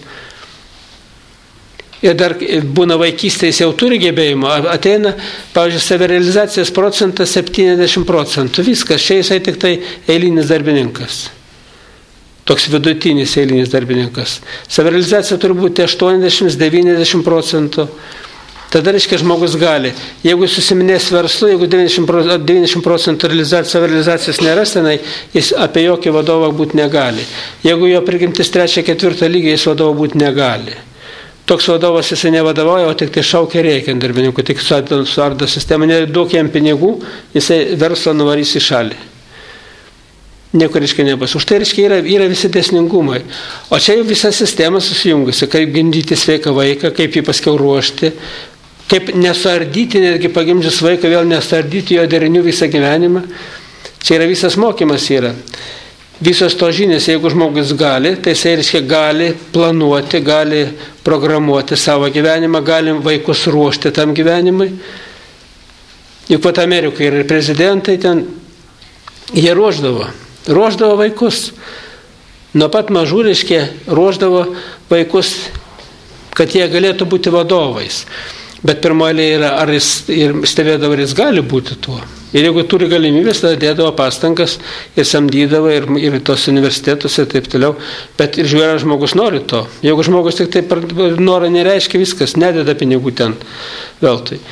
Ir dar būna vaikystė, jis jau turi gebėjimą, ateina, pavyzdžiui, savirealizacijos procentas septyniasdešimt procentų. Viskas, čia jisai tik tai eilinis darbininkas. Toks vidutinis eilinis darbininkas. Savirealizacija turi būti aštuoniasdešimt devyniasdešimt procentų. Tada, reiškia, žmogus gali. Jeigu susiminės verslu, jeigu devyniasdešimt procentų savirealizacijos neras tenai, jis apie jokį vadovą būti negali. Jeigu jo prigimtis trečią, ketvirtą lygį, jis vadovą būti negali. Toks vadovas jisai nevadovauja, o tik tai šaukia reikia darbininkų, tik suardo sistemą, neduok jam pinigų, jisai verslą nuvarys į šalį. Nieko, reiškia, nebus. Už tai, reiškia, yra, yra visi dėsningumai. O čia jau visa sistema susijungusi, kaip gimdyti sveiką vaiką, kaip jį paskiau ruošti, kaip nesuardyti, netgi pagimdžius vaiką, vėl nesuardyti jo derinių visą gyvenimą. Čia yra visas mokymas yra. Visos to žinios, jeigu žmogus gali, tai jisai, reiškia, gali planuoti, gali programuoti savo gyvenimą, gali vaikus ruošti tam gyvenimui. Juk pat Amerikoje yra prezidentai ten, jie ruošdavo. Ruošdavo vaikus. Nuo pat mažų, reiškia, ruošdavo vaikus, kad jie galėtų būti vadovais. Bet pirmoji yra, ar jis ir stebėdavo, ar jis gali būti tuo. Ir jeigu turi galimybės, tada dėdavo pastangas ir samdydavo ir, ir tos universitetus ir taip toliau. Bet ir žiūrėjo, ar žmogus nori to. Jeigu žmogus tik taip norą nereiškia, viskas, nededa pinigų ten veltui.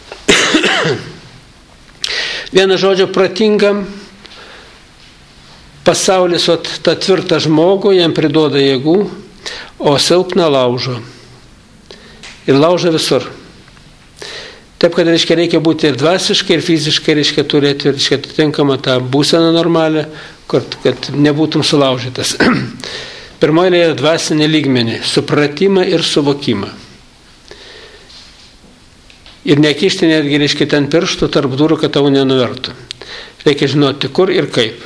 Vieną žodžią, protingam pasaulis ot, tą tvirtą žmogų, jam priduoda jėgų, o silpną laužo. Ir laužo visur. Taip, kad, reiškia, reikia būti ir dvasiškai, ir fiziškai, reiškia, turėti, reiškia, atitinkamą tą būseną normalią, kad, kad nebūtum sulaužytas. Pirmoji yra dvasinė lygmenį, supratimą ir suvokimą. Ir nekišti netgi, reiškia, ten pirštų tarp durų, kad tau nenuvertų. Reikia žinoti, kur ir kaip.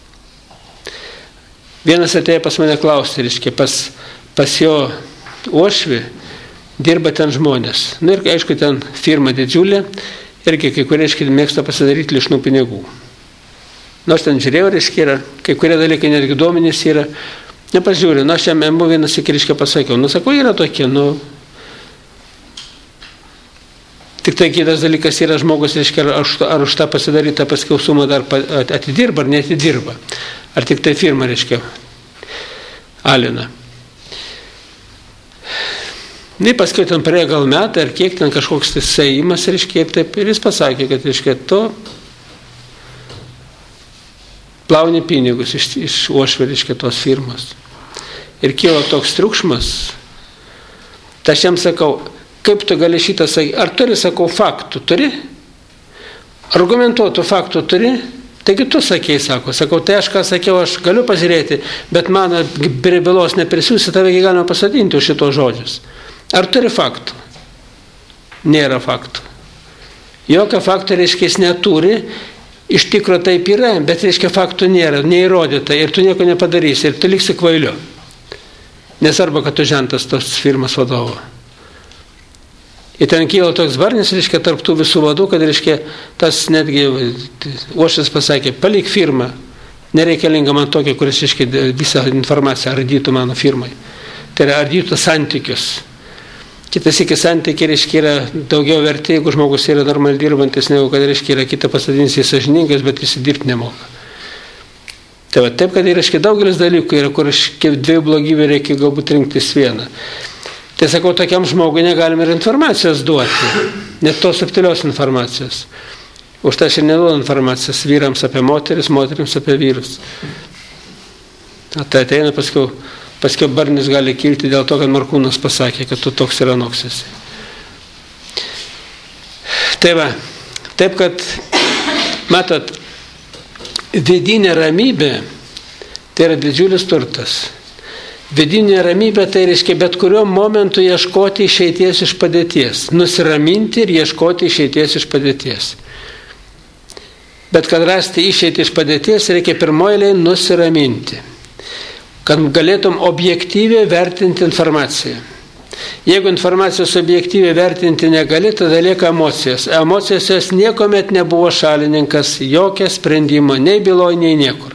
Vienas atėjo pas mane klausti, reiškia, pas, pas jo uošvį, dirba ten žmonės. Na ir aišku, ten firma didžiulė, irgi kai kurie, reiškia, mėgsta pasidaryti lišnų pinigų. Nors ten žiūrėjau, reiškia, yra, kai kurie dalykai netgi duomenys yra, nepasižiūrė, na aš jam emu vienas iki, reiškia, pasakiau, nu sakau, yra tokie, nu, tik tai kitas dalykas yra žmogus, reiškia, ar, ar už tą pasidarytą paskiau sumą dar atidirba, ar neatidirba, ar tik tai firma, reiškia, alina. Na, paskui ten praėjo gal metai, ar kiek ten kažkoks tai sėjimas, reiškia, taip, ir jis pasakė, kad, reiškia, to plauni pinigus iš, iš uošvė, reiškia, tos firmos. Ir kilo toks triukšmas. Tai aš jam sakau, kaip tu gali šitą sakyti, ar turi, sakau, faktų, turi? Argumentuotų faktų turi? Taigi tu sakei, sako, sakau, tai aš ką sakiau, aš galiu pasižiūrėti, bet man prie bylos neprisiūsi, tave galima pasadinti už šitos žodžius. Ar turi faktų? Nėra faktų. Jokio faktų, reiškia, jis neturi, iš tikro taip yra, bet, reiškia, faktų nėra, neįrodyta ir tu nieko nepadarysi ir tu liksi kvailiu. Nesvarbu, kad tu žentas tos firmas vadovo. Ir ten kyla toks barnis, reiškia, tarp tų visų vadų, kad, reiškia, tas netgi uošvis pasakė, palik firmą, nereikalinga man tokia, kuris, reiškia, visą informaciją ardytų mano firmai. Tai yra ardytų santykius. Kitas iki santykiai, reiškia, yra daugiau vertė, jeigu žmogus yra normaliai dirbantis, negu kad, reiškia, yra kita pasadinys, jis sąžiningas, bet jis dirbti nemoka. Tai va, taip, kad, reiškia, daugelis dalykų yra, kur dviejų blogybių reikia galbūt rinktis vieną. Tai sakau, tokiam žmogui negalim ir informacijos duoti, net tos subtilios informacijos. Už tai aš ir neduodu informacijos vyrams apie moteris, moterims apie vyrus. Tai ateina paskiau, paskiau barnis gali kilti dėl to, kad Markūnas pasakė, kad tu toks ir anoks esi. Tai va, taip kad, matot, vidinė ramybė tai yra didžiulis turtas. Vidinė ramybė tai reiškia bet kuriuo momentu ieškoti išeities iš padėties, nusiraminti ir ieškoti išeities iš padėties. Bet kad rasti išeitį iš padėties, reikia pirmoji nusiraminti, kad galėtum objektyviai vertinti informaciją. Jeigu informacijos objektyviai vertinti negali, tada lieka emocijos. Emocijos jos niekuomet nebuvo šalininkas, jokio sprendimo, nei byloj, nei niekur.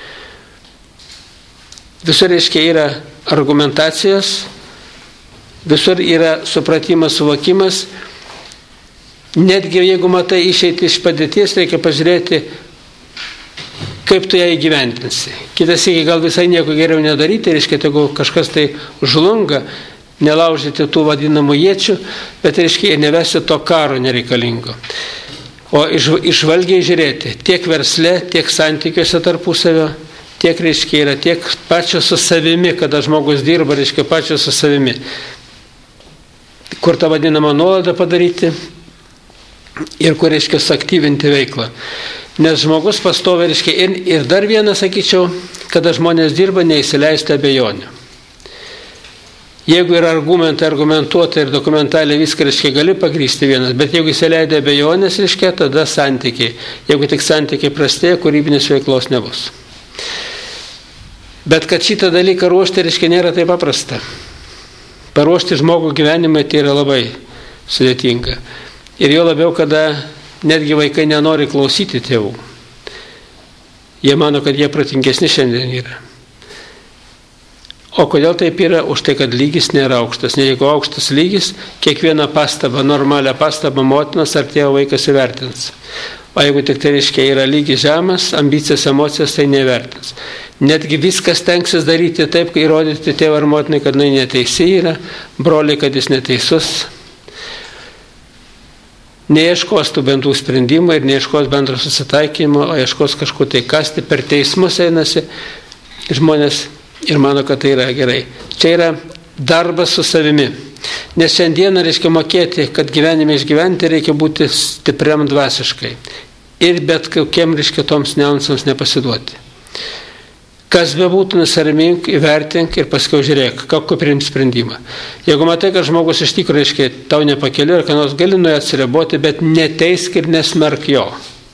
Visur, reiškia, yra argumentacijos, visur yra supratimas, suvokimas. Netgi jeigu matai išeitį iš padėties, reikia pažiūrėti, kaip tu ją įgyventinsi. Kitas iki gal visai nieko geriau nedaryti, reiškia, jeigu kažkas tai žlunga, nelaužyti tų vadinamų iečių, bet reiškia, ir nevesti to karo nereikalingo. O išvalgiai žiūrėti tiek versle, tiek santykiuose tarpusavio, tiek, reiškia, yra tiek pačio su savimi, kada žmogus dirba, reiškia, pačio su savimi. Kur tą vadinamą nuolaidą padaryti ir kur, reiškia, suaktyvinti veiklą. Nes žmogus pastovi, reiškia, ir, ir dar vieną, sakyčiau, kada žmonės dirba, neįsileisti abejonių. Jeigu yra argumentai, argumentuota ir dokumentaliai viską, reiškia, gali pagrysti vienas, bet jeigu įsileidė abejonės, reiškia, tada santykiai. Jeigu tik santykiai prastėja, kūrybinės veiklos nebus. Bet kad šitą dalyką ruošti, reiškia, nėra taip paprasta. Paruošti žmogų gyvenimą tai yra labai sudėtinga. Ir jo labiau, kada netgi vaikai nenori klausyti tėvų. Jie mano, kad jie protingesni šiandien yra. O kodėl taip yra? Už tai, kad lygis nėra aukštas. Ne jeigu aukštas lygis, kiekvieną pastabą, normalią pastabą motinos ar tėvo vaikas įvertins. O jeigu tik tai, reiškia, yra lygis žemas, ambicijas, emocijas, tai nevertins. Netgi viskas tenksis daryti taip, kai įrodyti tėvą ar motinai, kad jinai neteisi yra, broliai, kad jis neteisus. Neieškos tų bendrų sprendimų ir neieškos bendro susitaikymo, o ieškos kažko tai kasti, per teismus einasi žmonės ir mano, kad tai yra gerai. Čia yra darbas su savimi. Nes šiandieną reiškia mokėti, kad gyvenime išgyventi reikia būti stipriam dvasiškai. Ir bet kokiem, reiškia, toms niuansams nepasiduoti. Kas bebūtų, nusiramink, įvertink ir paskiau žiūrėk, kokį priims sprendimą. Jeigu matai, kad žmogus iš tikrųjų, reiškia, tau nepakeliu ir ką nors gali nuo jo atsiriboti, bet neteisk ir nesmerk jo.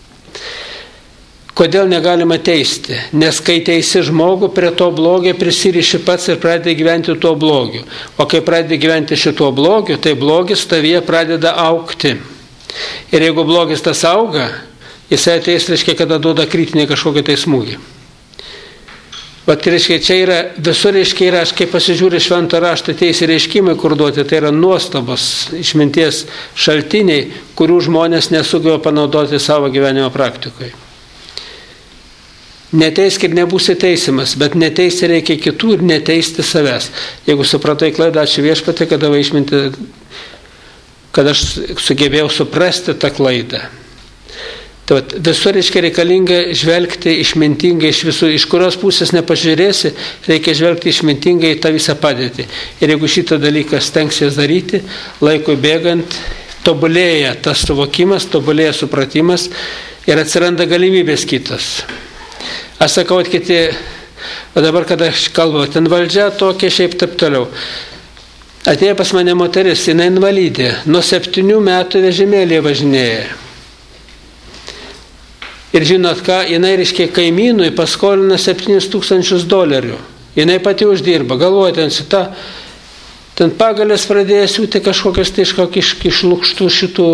Kodėl negalima teisti? Nes kai teisi žmogų, prie to blogio prisiriši pats ir pradedi gyventi tuo blogiu. O kai pradedi gyventi šituo blogiu, tai blogis tavyje pradeda augti. Ir jeigu blogis tas auga, jisai ateis, reiškia, kada duoda kritinį kažkokį tai smūgį. Vat, reiškia, čia yra, visur, reiškia, yra, aš kaip pasižiūriu šventą raštą, teisė reiškimai, kur duoti, tai yra nuostabos išminties šaltiniai, kurių žmonės nesugeba panaudoti savo gyvenimo praktikoje. Neteisk ir nebūsi teisimas, bet neteisti reikia kitų ir neteisti savęs. Jeigu supratai klaidą, ačiū Viešpatie, kad davai išminti, kad aš sugebėjau suprasti tą klaidą. Tai visur, reiškia, reikalinga žvelgti išmintingai iš visų, iš kurios pusės nepažiūrėsi, reikia žvelgti išmintingai į tą visą padėtį. Ir jeigu šitą dalyką stengsies daryti, laikui bėgant, tobulėja tas suvokimas, tobulėja supratimas ir atsiranda galimybės kitos. Aš sakau, kad kiti, o dabar, kada aš kalbu, ten valdžia tokia, šiaip taip toliau. Atėjo pas mane moteris, jinai invalidė, nuo septynių metų vežimėlėje važinėja. Ir žinot ką, jinai, reiškia, kaimynui paskolina septynis tūkstančius dolerių. Jinai pati uždirba, galvoja, ten šita, ten pagalės pradėjo siūti kažkokias tai iš, iš lukštų šitų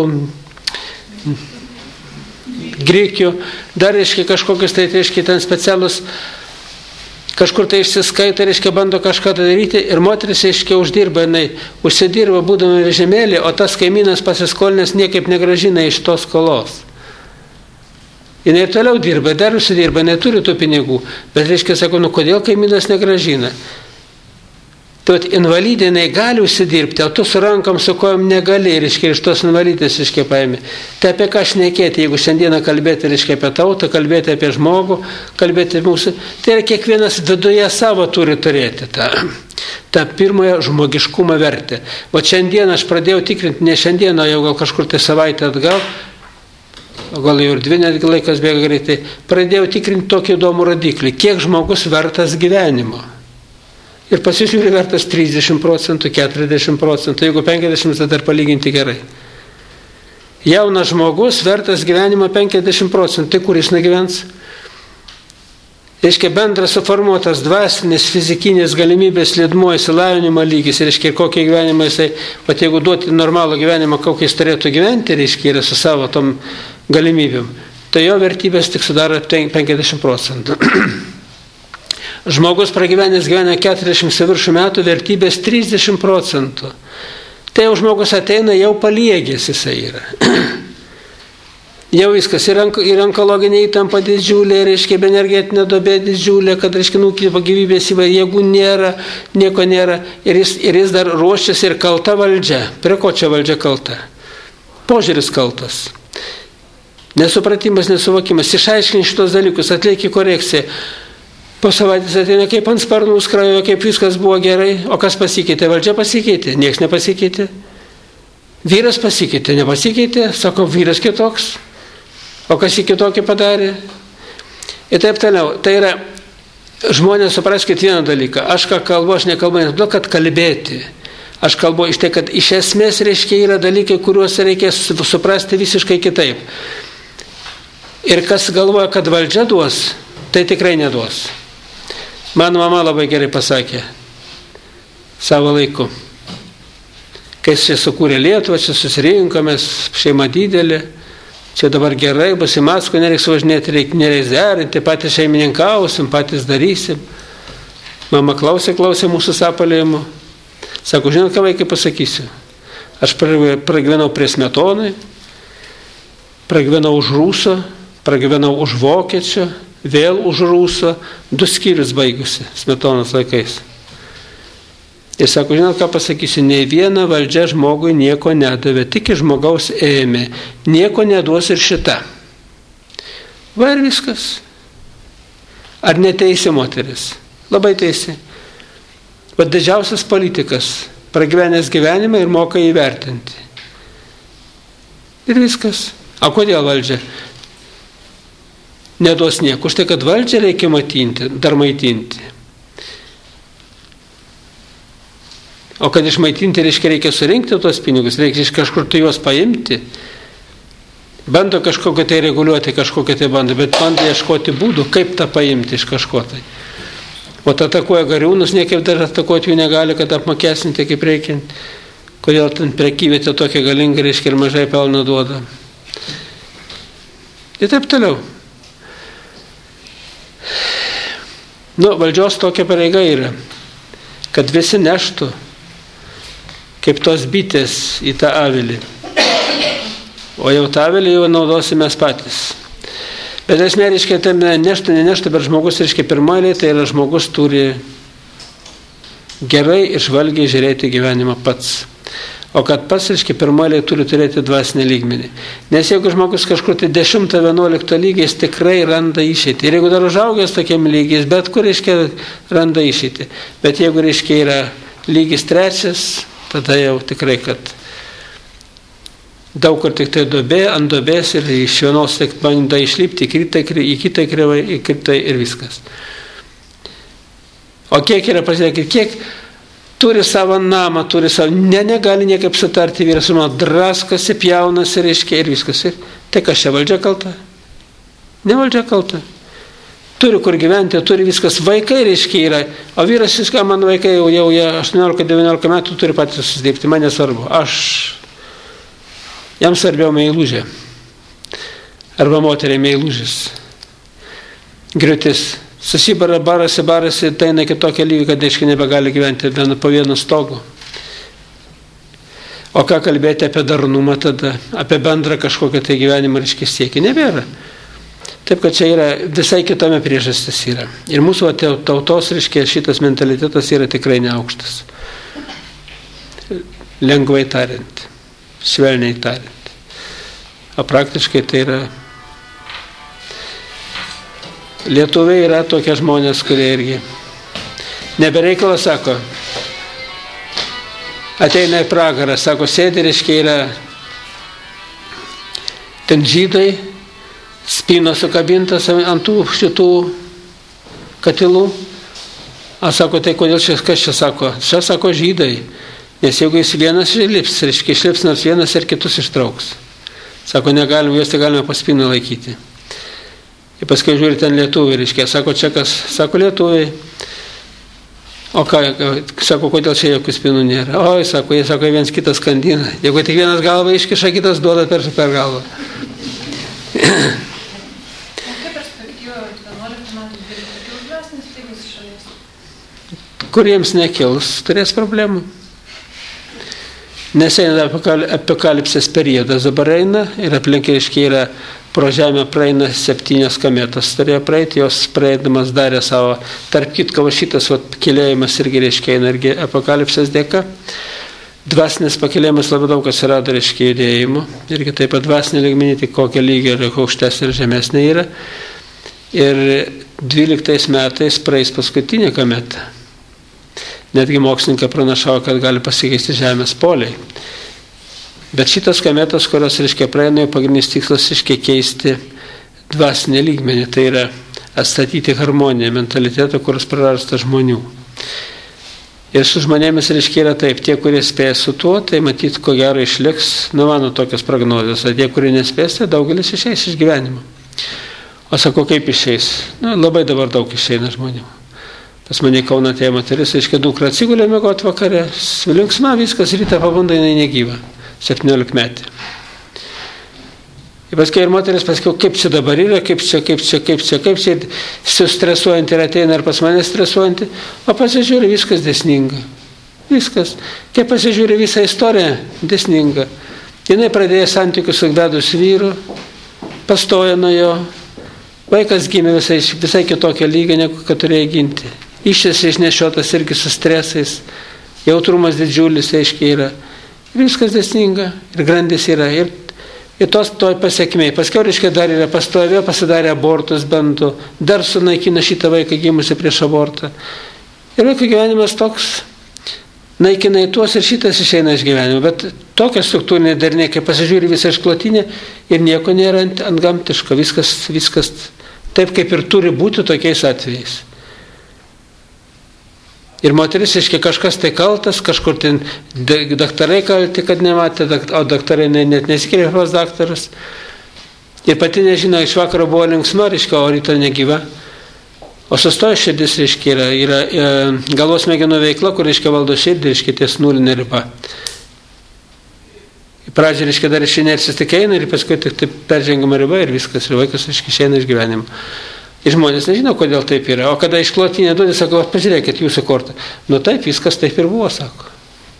grikių, dar, reiškia, kažkokius tai, reiškia, ten specialus, kažkur tai išsiskaito, reiškia, bando kažką daryti ir moteris, reiškia, uždirba, jinai užsidirba būdama vežimėlį, o tas kaimynas pasiskolinęs niekaip negražina iš tos skolos. Jinai toliau dirba, dar užsidirba, neturi tų pinigų, bet, reiškia, sako, nu kodėl kaimynas negražina? Tai vat, invalidė jinai gali užsidirbti, o tu su rankom, su kojom negali, reiškia, iš tos invalidės, reiškia, paėmė. Tai apie ką šnekėti, jeigu šiandieną kalbėti, reiškia, apie tautą, kalbėti apie žmogų, kalbėti apie mūsų, tai yra kiekvienas viduje savo turi turėti tą, tą pirmąją žmogiškumo vertę. O šiandieną aš pradėjau tikrinti, ne šiandieną, jau gal kažkur tai savaitę atgal, o gal jau ir dvi netgi laikas bėga greitai, pradėjau tikrinti tokį įdomų rodiklį, kiek žmogus vertas gyvenimo. Ir pasižiūrė vertas trisdešimt procentų, keturiasdešimt procentų, jeigu penkiasdešimt, tai dar palyginti gerai. Jaunas žmogus vertas gyvenimo penkiasdešimt procentų, tai kur jis negyvens? Reiškia, bendras suformuotas dvasinis, fizikinis galimybės lydmuo, įsilavinimo lygis, reiškia, kokie gyvenimai jisai, pat jeigu duoti normalų gyvenimą, kokį jis turėtų gyventi, reiškia, yra su savo tom galimybėm, tai jo vertybės tik sudaro penkiasdešimt procentų. Žmogus pragyvenęs gyvenę keturiasdešimt viršų metų, vertybės trisdešimt procentų. Tai jau žmogus ateina, jau paliegęs jisai yra. Jau viskas, ir onkologinė įtampa didžiulė, reiškia, energetinė duobė didžiulė, kad, reiškia, nukrypo gyvybės įvairių, jėgų nėra, nieko nėra. Ir jis, ir jis dar ruošiasi ir kalta valdžia. Prie ko čia valdžia kalta? Požiūris kaltas. Nesupratimas, nesuvokimas. Išaiškink šitos dalykus, atlieki korekciją. Po savaitės ateina, kaip ant sparnų skrajojo, kaip viskas buvo gerai, o kas pasikeitė? Valdžia pasikeitė, nieks nepasikeitė. Vyras pasikeitė, nepasikeitė, sako, vyras kitoks, o kas jį kitokį padarė. Ir taip toliau. Tai yra, žmonės supraskit vieną dalyką, aš ką kalbu, aš nekalbu, ne todėl, kad kalbėti. Aš kalbu iš tai, kad iš esmės, reiškia, yra dalykai, kuriuos reikia suprasti visiškai kitaip. Ir kas galvoja, kad valdžia duos, tai tikrai neduos. Mano mama labai gerai pasakė savo laiku. Kai čia sukūrė Lietuvą, čia susirinkomės, šeima didelė, čia dabar gerai, bus į Maskvą, nereiks važinėti, nereiks derinti, patys šeimininkausim, patys darysim. Mama klausė, klausė mūsų sapalėjimų. Sako, žinot, ką vaikai pasakysiu? Aš pragyvenau prie Smetonai, pragyvenau už Rūso, pragyvenau už Vokiečio, vėl už Rūso, du skyrius baigusi Smetonos laikais. Ir sako, žinot, ką pasakysiu, nei viena valdžia žmogui nieko nedavė, tik iš žmogaus ėmė, nieko neduos ir šita. Va ir viskas. Ar neteisi moteris? Labai teisi. Bet didžiausias politikas, pragyvenęs gyvenimą ir moka įvertinti. Ir viskas. O kodėl valdžia neduos nieko? Už tai, kad valdžią reikia matinti, dar maitinti. O kad išmaitinti, reiškia, reikia surinkti tuos pinigus, reikia iš kažkur tai juos paimti. Bando kažkokią tai reguliuoti, kažkokią tai bando, bet bando ieškoti būdų, kaip tą paimti iš kažko tai. O atakuoja gariūnus, niekaip dar atakuoti jų negali, kad apmokestinti kaip reikia. Kodėl ten prekyvietė tokia galinga, reiškia, ir mažai pelno duoda. Ir taip toliau. Nu, valdžios tokia pareiga yra, kad visi neštų, kaip tos bitės į tą avilį. O jau tą avilį jau naudosime patys. Bet esmė, reiškia, tai neštų, neneštų, bet žmogus, reiškia, pirmoje, tai yra žmogus turi gerai išvalgiai žiūrėti gyvenimą pats. O kad pats, reiškia, pirmoje turi turėti dvasinį lygmenį. Nes jeigu žmogus kažkur tai dešimtą vienuoliktą lygiais tikrai randa išeitį. Ir jeigu dar užaugęs tokiam lygiais, bet kur, reiškia, randa išeitį. Bet jeigu, reiškia, yra lygis trečias, tada jau tikrai, kad daug kur tik tai duobė, ant duobės ir iš vienos tik bando išlipti, į kitą krivą, į kitą ir viskas. O kiek yra, pasiekit, kiek turi savo namą, turi savo, ne, negali niekaip sutarti, vyras mano draskosi, pjaunasi, reiškia, ir viskas. Ir tai kas čia valdžia kalta? Ne valdžia kalta. Turi kur gyventi, turi viskas, vaikai, reiškia, yra, o vyras viską, man vaikai jau, jau aštuoniolika devyniolika metų turi patys susidirbti, man nesvarbu. Aš, jam svarbiau meilužė. Arba moteriai meilužis. Griūtis. Susibara, barasi, barasi, tai ne kitokia lygiai, kad aiškiai nebegali gyventi po vienu stogu. O ką kalbėti apie darnumą tada, apie bendrą kažkokią tai gyvenimą, reiškia, siekį, nebėra. Taip, kad čia yra visai kitame priežastis yra. Ir mūsų tautos, reiškia, šitas mentalitetas yra tikrai neaukštas. lengvai tariant, švelniai tariant. O praktiškai tai yra... Lietuviai yra tokie žmonės, kurie irgi nebereikalo sako, ateina į pragarą, sako, sėdi, reiškia, yra ten žydai, spynos sukabintas ant tų šitų katilų. A sako, tai kodėl čia, kas čia sako? Čia sako žydai, nes jeigu jis vienas išlips, reiškia, išlips nors vienas ir kitus ištrauks. Sako, negalim, juos tai galime po spyną laikyti. Ir paskui žiūri ten lietuviai, reiškia, sako, čia kas, sako lietuviai. O ką, sako, kodėl čia jokių spynų nėra? Oi, sako, jie sako, vienas kitas skandina. Jeigu tik vienas galvą iškiša, kitas duoda per, per galvą. Kokia perspektyva vienuoliktų metų dvyliktų dvasinis stygius šalies? Kuriems nekils, turės problemų. Nes eina apokalipsės periodas dabar eina ir aplink, reiškia, yra pro žemę praeina septynios kometos. Turėjo praeiti, jos praeidamas darė savo, tarp kitko, šitas vat, pakilėjimas irgi, reiškia, eina irgi apokalipsės dėka. Dvasinis pakilėjimas labai daug atsirado, reiškia, judėjimų. Irgi taip pat dvasinė lygmenį, tik kokia lygio ir aukštesnė ir žemesnė yra. Ir dvyliktais metais praeis paskutinė kometa. Netgi mokslininkai pranašavo, kad gali pasikeisti žemės poliai. Bet šitas kometas, kurios, reiškia, praeina, pagrindinis tikslas, reiškia, keisti dvasinį lygmenį. Tai yra atstatyti harmoniją, mentalitetą, kuris prarasta žmonių. Ir su žmonėmis, reiškia, yra taip, tie, kurie spės su tuo, tai matyt, ko gero išliks, nu mano tokios prognozijos, o tie, kurie nespės, tai daugelis išeis iš gyvenimo. O sako, kaip išeis? Nu, labai dabar daug išeina žmonių. Pas mane Kauno atėjo moteris, reiškia, dukra atsigulė miegot vakare, linksma viskas, rytą pabunda, jinai negyva, septyniolikmetė. Ir paskui ir moteris paskui, kaip čia dabar yra, kaip čia, kaip čia, kaip čia, kaip čia, sustresuojant ir ateina ir pas mane stresuojantį, o pasižiūri, viskas dėsninga. Viskas. Kai pasižiūri visą istoriją, dėsninga. Jinai pradėjo santykius su vedus vyru, pastojo nuo jo, vaikas gimė visai, visai kitokio lygio, negu kad turėjo ginti. Išės išnešiotas irgi su stresais, jautrumas didžiulis, aiškiai yra. Ir viskas dėsninga, ir grandis yra. Ir, ir tos toj pasiekmei. Paskiau, reiškia, dar yra pastovė, pasidarė abortus, bando, dar sunaikina šitą vaiką gimusi prieš abortą. Ir vaiko gyvenimas toks, naikina į tuos ir šitas išeina iš gyvenimo. Bet tokia struktūrinė darnė, kai pasižiūri visą išklotinę ir nieko nėra ant, ant gamtiško. Viskas, viskas taip, kaip ir turi būti tokiais atvejais. Ir moteris, reiškia, kažkas tai kaltas, kažkur ten daktarai kalti, kad nematė, o daktarai net nesikreipė pas daktarus. Ir pati nežino, iš vakaro buvo linksma, reiškia, o ryto negyva. O sustoja širdis, reiškia, yra, yra e, galvos smegenų veikla, kur, reiškia, valdo širdį, reiškia, ties nulinė riba. Į pradžią, reiškia, dar iš inercijos tik eina ir paskui tik taip peržengiama riba ir viskas, ir vaikas, reiškia, išeina iš gyvenimo. Ir žmonės nežino, kodėl taip yra. O kada išklotinė duodė, sako, pažiūrėkit jūsų kortą. Nu taip, viskas taip ir buvo, sako.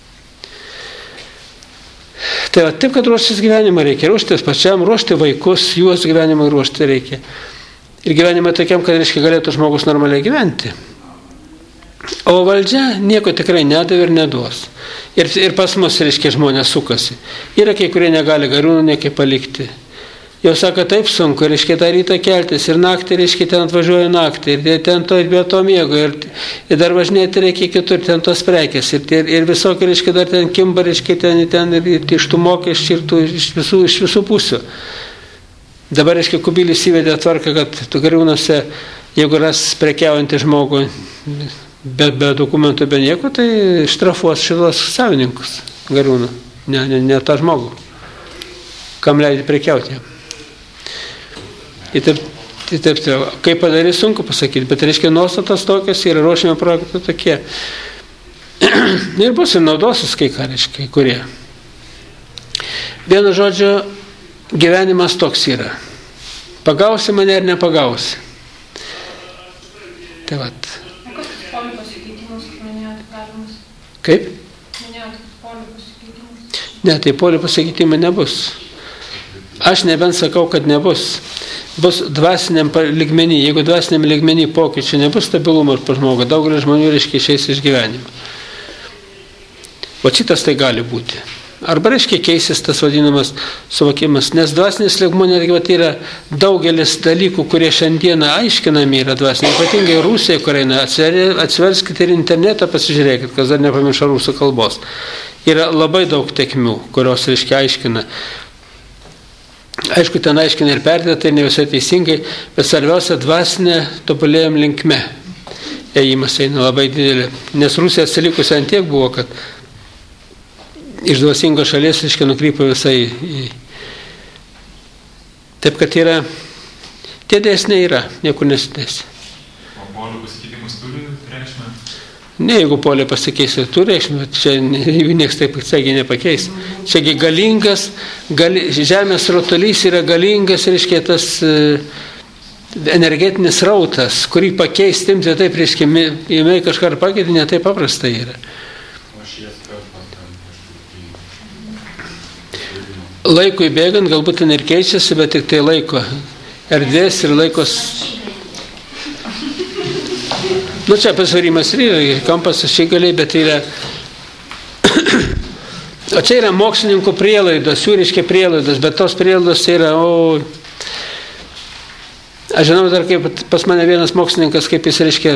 Tai va, taip, kad ruoštis gyvenimą reikia. Ruoštis pačiam, ruošti vaikus, juos gyvenimą ruošti reikia. Ir gyvenimą tokiam, kad, reiškia, galėtų žmogus normaliai gyventi. O valdžia nieko tikrai nedavė ir neduos. Ir, ir pas mus, reiškia, žmonės sukasi. Yra kai kurie negali Gariūnų niekaip palikti. Jau sako, taip sunku, reiškia, tą rytą keltis ir naktį, reiškia, ten atvažiuoja naktį ir ten to be to miego ir, ir dar važinėti reikia kitur, ten tos prekės ir, ir, ir visokie, reiškia, dar ten kimba, reiškia, ten, ten ir, ir iš tų mokesčių ir tų, iš, visų, iš visų pusių. Dabar, reiškia, Kubilius įvedė tvarką, kad tu Gariūnuose, jeigu ras prekiaujantį žmogų be, be dokumentų, be nieko, tai štrafuos šitos savininkus Gariūnų, ne, ne, ne tą žmogų, kam leidė prekiauti. Ir taip, ir taip, kaip padarys, sunku pasakyti, bet reiškia, nuostatos tokios yra, ruošiami projektai tokie. Ir bus ir naudosis kai ką, reiškia, kurie. Vienu žodžiu, gyvenimas toks yra. Pagausi mane ar nepagausi. Tai vat. O kas polių pasikeitimus, kaip minėjote, galimas? Kaip? Minėjote polių pasikeitimus? Ne, tai polių pasikeitimai nebus. Aš nebent sakau, kad nebus. Bus dvasiniam lygmenį. Jeigu dvasiniam lygmenį pokyčių nebus stabilumo ir pas žmogų, daugelis žmonių, reiškia, išeis iš gyvenimo. O šitas tai gali būti. Arba reiškia keisis tas vadinamas suvokimas, nes dvasinis lygmuo netgi vat, yra daugelis dalykų, kurie šiandieną aiškinami yra dvasiniai, ypatingai Rusija, kur eina, atsiverskite ir internetą, pasižiūrėkit, kas dar nepamiršo rusų kalbos. Yra labai daug tekmių, kurios reiškia aiškina. Aišku, ten aiškina ir perdėtai, ne visai teisingai, bet svarbiausia dvasinė tobulėjom linkme. Ėjimas eina labai didelė, nes Rusija atsilikusi ant tiek buvo, kad iš dvasingos šalies, reiškia, nukrypo visai į... Taip, kad yra, tie dėsniai yra, niekur nesidės. O polio pasikeitimas turi reikšmę? Ne, jeigu polio pasikeis, tai turi reikšmę, bet čia jų nieks taip atsagi nepakeis. Čiagi galingas, gali, žemės rutulys yra galingas, reiškia, tas e, energetinis rautas, kurį pakeis, timti taip, reiškia, jame kažką pakeitė, ne taip paprastai yra. Laikui bėgant, galbūt ten ir keičiasi, bet tik tai laiko erdvės ir laikos. Nu, čia pasvarimas ir yra, kampas ašigaliai, bet yra... O čia yra mokslininkų prielaidos, jų reiškia prielaidos, bet tos prielaidos yra, o... Aš žinau dar, kaip pas mane vienas mokslininkas, kaip jis reiškia,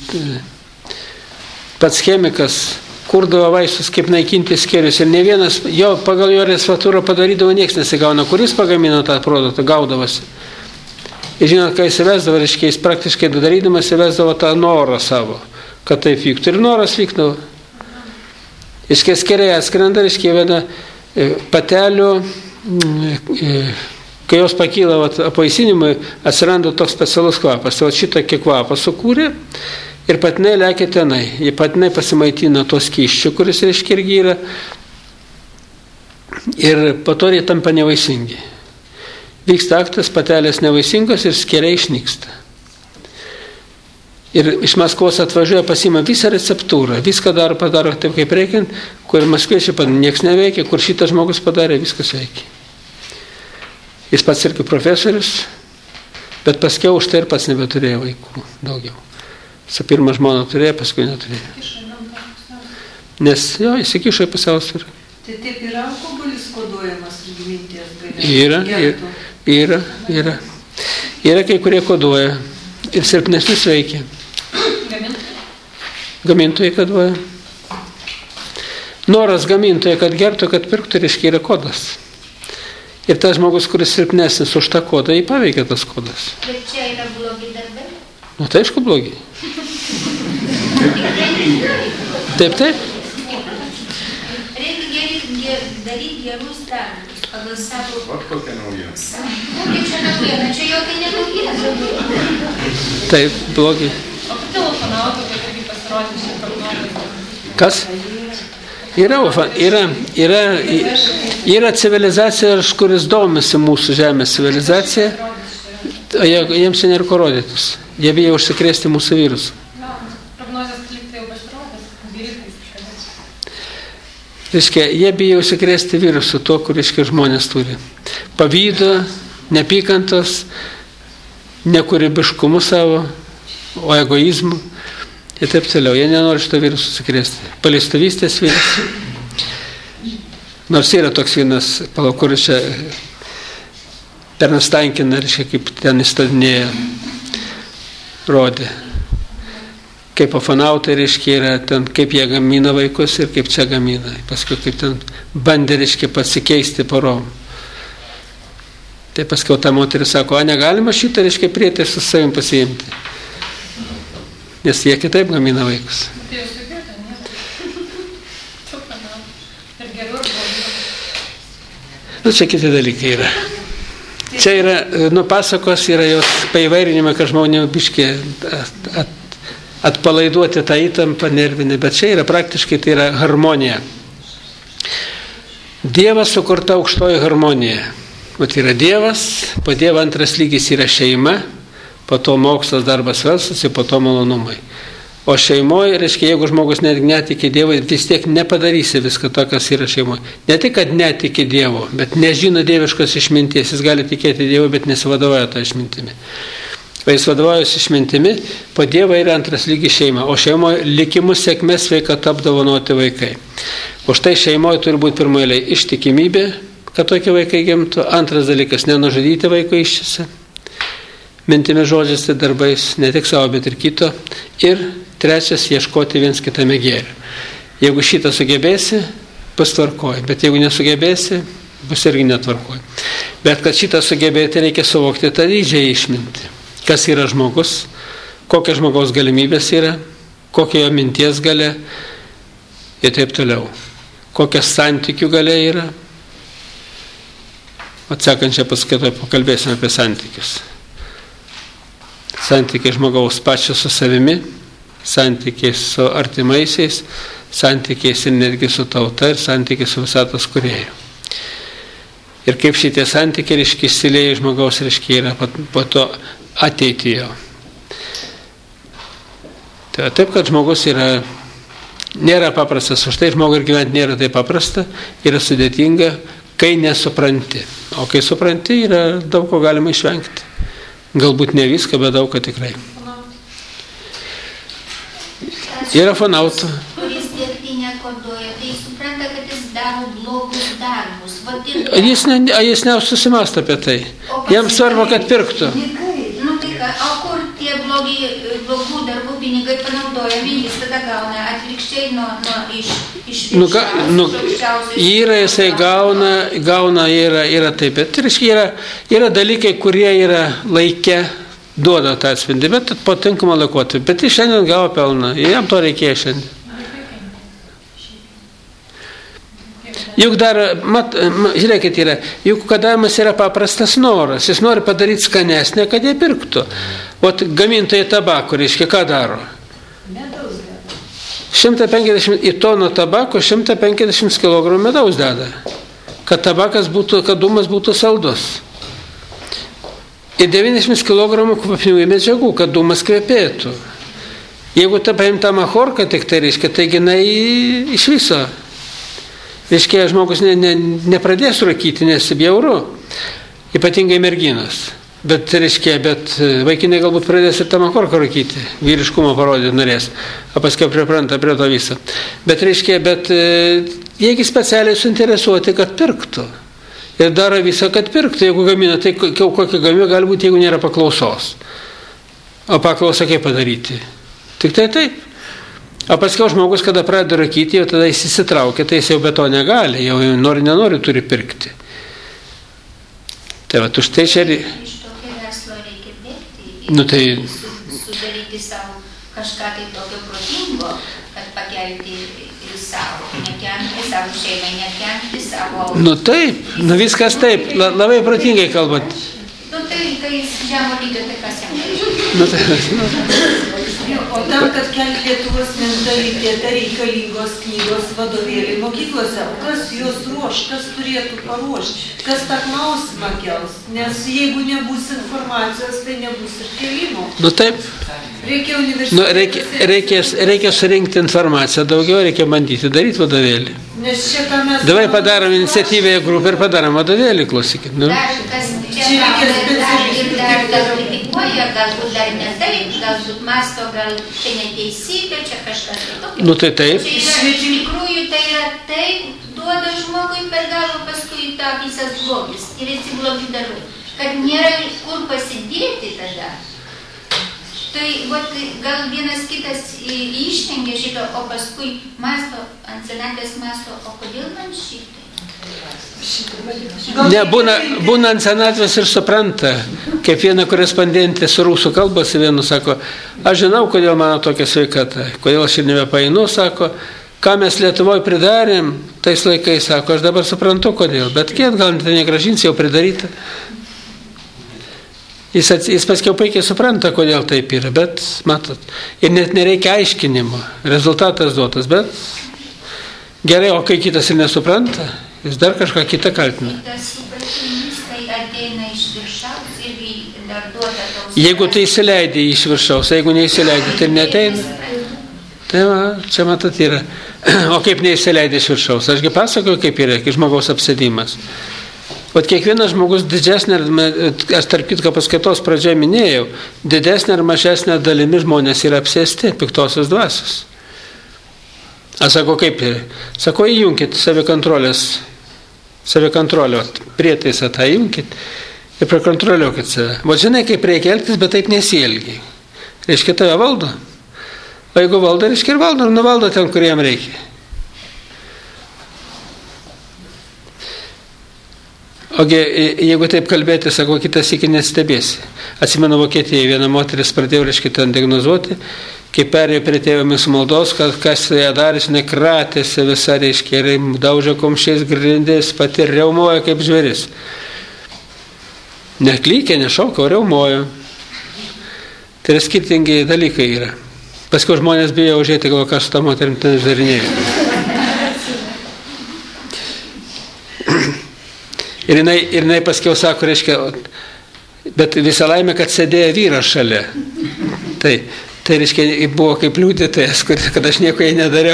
pats chemikas, kurdavo vaistus, kaip naikinti skėrius. Ir ne vienas, jo pagal jo resvatūrą padarydavo, nieks nesigauna. Kuris pagamino tą produktą, gaudavosi. Ir žinot, kai įsivesdavo, reiškia, jis praktiškai darydamas įvesdavo tą norą savo, kad taip vyktų. Ir noras vykdavo. Iškai skėriai atskrenda, reiškia, viena patelių, kai jos pakyla apvaisinimui, atsiranda toks specialus kvapas. O šitokį kvapą sukūrė. Ir patinai lekia tenai. Jie patinai pasimaitina to skysčių, kuris reiškia irgi yra. Ir po to jie tampa nevaisingi. Vyksta aktas, patelės nevaisingos ir skėriai išnyksta. Ir iš Maskvos atvažiuoja, pasima visą receptūrą. Viską daro, padaro taip kaip reikiant, kur maskviečiai padaro, nieks neveikia, kur šitas žmogus padarė, viskas veikia. Jis pats irgi profesorius, bet paskiau už tai ir pats nebeturėjo vaikų daugiau. Su pirmą žmoną turėjo, paskui neturėjo. Nes jo, įsikišo į pusiausvyrą. Tai taip yra alkoholis koduojamas irgi minties gale? Yra, yra, yra, yra. Yra kai kurie koduoja ir silpnesnius veikia. Gamintojai koduoja. Noras gamintojai, kad gertų, kad pirktų, reiškia, yra kodas. Ir tas žmogus, kuris silpnesnis už tą kodą, jį paveikia tas kodas. Bet čia yra blogi darbai? Nu, tai aišku blogi. Taip, taip. Reikia daryti gerus darbus pagal savo... Vat kokia naujiena. Kokia čia naujiena? Čia jokia nenaujiena. Taip, blogi. O kodėl ufonautų, kad irgi pasirodė šį prognoziją? Kas? Yra, yra, yra, yra civilizacija, kuris domisi mūsų žemės civilizacija, o jiems čia nėra ko rodytis. Jie bijo užsikrėsti mūsų virusų. Prognozijas liktai jau pasirodęs, vyritais kažkada. Reiškia, jie bijo užsikrėsti virusų, to, kur, reiškia, žmonės turi. Pavydo, nepykantos, nekūrybiškumu savo, o egoizmu. Ir taip toliau. Jie nenori šito virusų sukrėsti. Paleistuvystės virusų. Nors yra toks vienas, palau, kuris čia pernastankina, reiškia, kaip ten įstadinėja, rodė. Kaip ufonautai, reiškia, yra ten, kaip jie gamina vaikus ir kaip čia gamina. Paskui kaip ten bandė, reiškia, pasikeisti porom. Tai paskui ta moteris sako, a, negalima šitą, reiškia, prietaisą su savim pasiimti. Nes jie kitaip gamina vaikus. Tai jūs sugirdė, ne? Čiupana. Ir geriau ir blogiau. Nu, čia kiti dalykai yra. Čia yra, nu, pasakos yra jos paįvairinimai, kad žmonė biškė at, at, atpalaiduoti tą įtampą nervinį, bet čia yra praktiškai tai yra harmonija. Dievas sukurta aukštoji harmonija. Vat yra Dievas, po Dievo antras lygis yra šeima, po to mokslas, darbas, verslas ir po to malonumai. O šeimoje, reiškia, jeigu žmogus net netiki Dievo, vis tiek nepadarysi viską to, kas yra šeimoje. Ne tik, kad netiki Dievo, bet nežino dieviškos išminties. Jis gali tikėti Dievu, bet nesivadovauja tą išmintimi. O jis vadovaujasi išmintimi, po Dievą yra antras lygis šeima, o šeimoje likimus sėkmės sveikata apdovanoti vaikai. Už tai šeimoje turi būti pirmoje ištikimybė, kad tokie vaikai gimtų. Antras dalykas - nenužudyti vaiko iščiose, mintimi, žodžiais ir darbais, ne tik savo, bet ir kito. Ir trečias - ieškoti viens kitame gėrio. Jeigu šitą sugebėsi, bus tvarkoj, bet jeigu nesugebėsi, bus irgi netvarkoj. Bet kad šitą sugebėti, reikia suvokti tą didžiąją išmintį. Kas yra žmogus, kokios žmogaus galimybės yra, kokia jo minties galia ir taip toliau. Kokias santykių galia yra. Atsakančią paskaitoje pakalbėsime apie santykius. Santykiai žmogaus pačio su savimi, santykiai su artimaisiais, santykiai ir netgi su tauta ir santykiai su visatos kūrėju. Ir kaip šitie santykiai reiškia įsilieja žmogaus reiškia yra po to ateityje. Tai taip, kad žmogus yra, nėra paprastas, už tai žmogui ir gyventi nėra taip paprasta, yra sudėtinga, kai nesupranti. O kai supranti, yra daug ko galima išvengti. Galbūt ne viską, bet daug ko tikrai. Yra fanautų. Kuris degtinę koduoja, tai supranta, kad jis daro blogus darbus. Jis, ne, jis nesusimąsto apie tai. Jam svarbu, kad pirktų. Nu tai ką, o kur tie blogi, blogų darbų pinigai panaudojami, jis tada gauna atvirkščiai nuo, nuo iš, iš Nu, ga, nu, yra jisai gauna, gauna yra, yra taip, bet yra, yra dalykai, kurie yra laike, duoda tą atspindį, bet po tinkamą laikotarpį. Bet jis šiandien gavo pelną, jam to reikėjo šiandien. Juk dar, mat, žiūrėkit, yra, juk kadavimas yra paprastas noras, jis nori padaryti skanesnę, kad jie pirktų. O gamintojai tabako, reiškia, ką daro? šimtą penkiasdešimt į toną tabako šimtą penkiasdešimt kilogramų medaus deda, kad tabakas būtų, kad dūmas būtų saldus. Ir devyniasdešimt kilogramų kvapniųjų medžiagų, kad dūmas kvepėtų. Jeigu ta paimta machorka, tik tai reiškia, tai jinai iš viso. Reiškia, žmogus ne, ne, nepradės rūkyti, nes bjauru, ypatingai merginos. Bet, reiškia, bet vaikinai galbūt pradės ir tą machorką rūkyti, vyriškumo parodyti norės, o paskui pripranta prie to viso. Bet, reiškia, bet jeigu specialiai suinteresuoti, kad pirktų. Ir daro visą, kad pirktų. Jeigu gamina, tai kokią gamina gali būti, jeigu nėra paklausos. O paklausą kaip padaryti? Tik tai taip. O paskui žmogus, kada pradeda rūkyti, jau tada jis įsitraukia, tai jis jau be to negali, jau nori, nenori, turi pirkti. Tai va, už tai čia... Iš tokio verslo reikia bėgti. Nu tai... Sudaryti savo kažką tai tokio protingo, kad pakelti ir savo, nekelti savo šeimai, nekelti savo... Nu taip, nu viskas taip, la, labai protingai kalbant. Nu tai, kai jis žemo lygio, tai kas jam reikia? Nu tai... Nu. O tam, kad kelti Lietuvos mentalitetą, reikalingos knygos vadovėliai mokyklose. O kas juos ruoš, kas turėtų paruošti, kas tą klausimą kels? Nes jeigu nebus informacijos, tai nebus ir kelimo. Nu taip. Reikia universitetų. Nu, reikia, reikia, reikia surinkti informaciją daugiau, reikia bandyti daryti vadovėlį. Nes čia ką mes... Davai padarom iniciatyvėje grupę ir padarom vadovėlį, klausykit. Nu. Dar kas čia dar ir dar gal kritikuoja, galbūt dar ne taip, galbūt masto, gal čia neteisybė, čia kažkas tokio. Nu tai taip. Čia yra, iš tikrųjų tai yra taip, duoda žmogui per galvą paskui tą visas blogis ir esi blogi darbai, kad nėra kur pasidėti tada. Tai vat, gal vienas kitas ištengia šito, o paskui masto, ant senatės masto, o kodėl man šitai? Ne, būna, būna ant senatvės ir supranta, kaip viena korespondentė su rusų kalbos vienu sako, aš žinau, kodėl mano tokia sveikata, kodėl aš ir nebepainu, sako, ką mes Lietuvoje pridarėm, tais laikais, sako, aš dabar suprantu, kodėl, bet kiek gal tai negražins, jau pridaryta. Jis, jis paskiau puikiai supranta, kodėl taip yra, bet, matot, ir net nereikia aiškinimo, rezultatas duotas, bet gerai, o kai kitas ir nesupranta, jis dar kažką kitą kaltina. Tas supratimis, tai ateina iš viršaus irgi dar duoda toks... Jeigu tai įsileidė iš viršaus, jeigu neįsileidė, tai neteina. Tai va, čia matot yra. O kaip neįsileidė iš viršaus? Ašgi pasakoju, kaip yra, kaip žmogaus apsėdimas. O kiekvienas žmogus didesnė, aš tarp kitko paskaitos pradžioje minėjau, didesnė ar mažesnė dalimi žmonės yra apsėsti piktosios dvasios. Aš sako, kaip ir? Sako, įjunkit savikontrolės, savikontrolio prietaisą tą įjunkit ir prakontroliuokit save. O žinai, kaip reikia elgtis, bet taip nesielgiai. Reiškia, tave valdo. O jeigu valdo, reiškia ir valdo, ir nuvaldo ten, kur jam reikia. Ogi, jeigu taip kalbėti, sako, kitas iki nestebėsi. Atsimenu, Vokietijoje viena moteris pradėjo, reiškia, ten diagnozuoti, kai perėjo prie tėvomis maldos, kas ją darė, jinai kratėsi visą, reiškia, ir daužė kumščiais grindis, pati reumojo kaip žvėris. Neklykė, nešauka, o reumojo. Tai yra skirtingi dalykai yra. Paskui žmonės bijo užėti, gal kas su tą moterim ten išdarinėjo. Ir jinai, ir jinai paskiau sako, reiškia, bet visą laimę, kad sėdėjo vyras šalia. Tai, tai reiškia, buvo kaip liudytojas, kad aš nieko jai nedariau.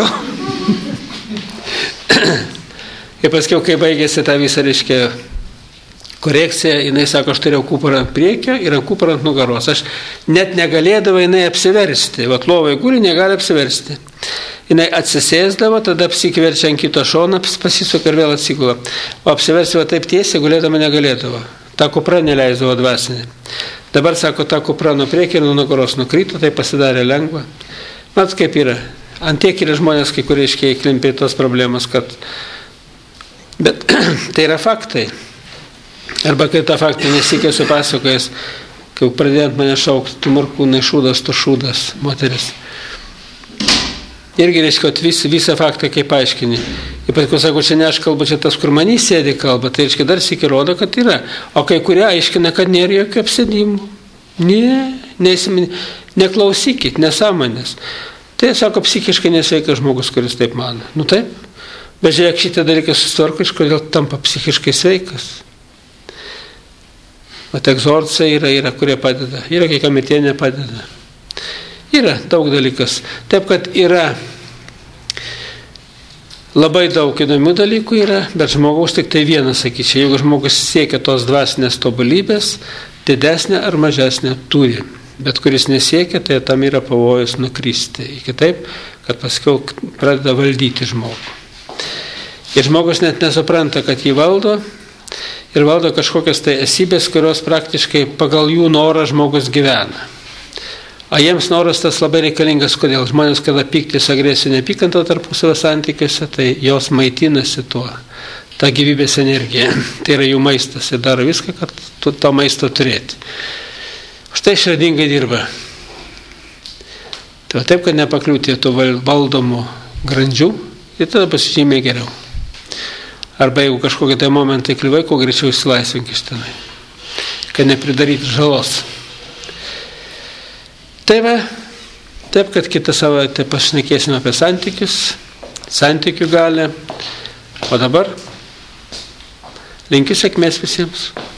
Ir paskiau, kai baigėsi tą visą, reiškia, korekciją, jinai sako, aš turėjau kupurą ant priekio ir ant kupurą ant nugaros. Aš net negalėdavo jinai apsiversti. Vat lovai guli, negali apsiversti. Jinai atsisėsdavo, tada apsikverčia ant kito šono, pasisuka ir vėl atsigula. O apsiversi va taip tiesiai, gulėdama negalėdavo. Ta kupra neleisdavo dvasinė. Dabar, sako, ta kupra nuo priekio ir nuo nugaros nukrito, tai pasidarė lengva. Mat, kaip yra. Antiek yra žmonės, kai kurie iškiai klimpė tos problemos, kad... Bet tai yra faktai. Arba kai tą faktą nesikė su pasakojęs, kai pradėjant mane šaukti, tu Morkūnai šūdas, tu šūdas, moteris. Irgi reiškia, kad vis, visą faktą kaip paaiškini. Ir paskui sako, čia ne aš kalbu, čia tas, kur manį sėdi kalba, tai reiškia, dar sėki rodo, kad yra. O kai kurie aiškina, kad nėra jokių apsėdimų. Ne, neįsimin, neklausykit, nesąmonės. Tai, sako, psichiškai nesveikas žmogus, kuris taip mano. Nu taip, bet žiūrėk, šitą dalyką susitvarko, iš kodėl tampa psichiškai sveikas. O egzorcai yra, yra, kurie padeda. Yra, kai kam ir tie nepadeda. Yra daug dalykas. Taip, kad yra labai daug įdomių dalykų yra, bet žmogaus tik tai vienas, sakyčiau, jeigu žmogus siekia tos dvasinės tobulybės, didesnė ar mažesnė turi. Bet kuris nesiekia, tai tam yra pavojus nukristi. Iki taip, kad paskiau pradeda valdyti žmogų. Ir žmogus net nesupranta, kad jį valdo ir valdo kažkokias tai esybės, kurios praktiškai pagal jų norą žmogus gyvena. O jiems noras tas labai reikalingas, kodėl žmonės, kada pyktis, agresija, nepykanta tarpusavio santykiuose, tai jos maitinasi tuo, ta gyvybės energija. Tai yra jų maistas ir daro viską, kad tu to maisto turėti. Štai išradingai dirba. Tai taip, kad nepakliūti tų valdomų grandžių ir tada pasižymiai geriau. Arba jeigu kažkokie tai momentai kliuvai, kuo greičiau išsilaisvink iš tenai, kad nepridaryti žalos. Tai va, taip, kad kitą savaitę pašnekėsime apie santykius, santykių galę. O dabar linkiu sėkmės visiems.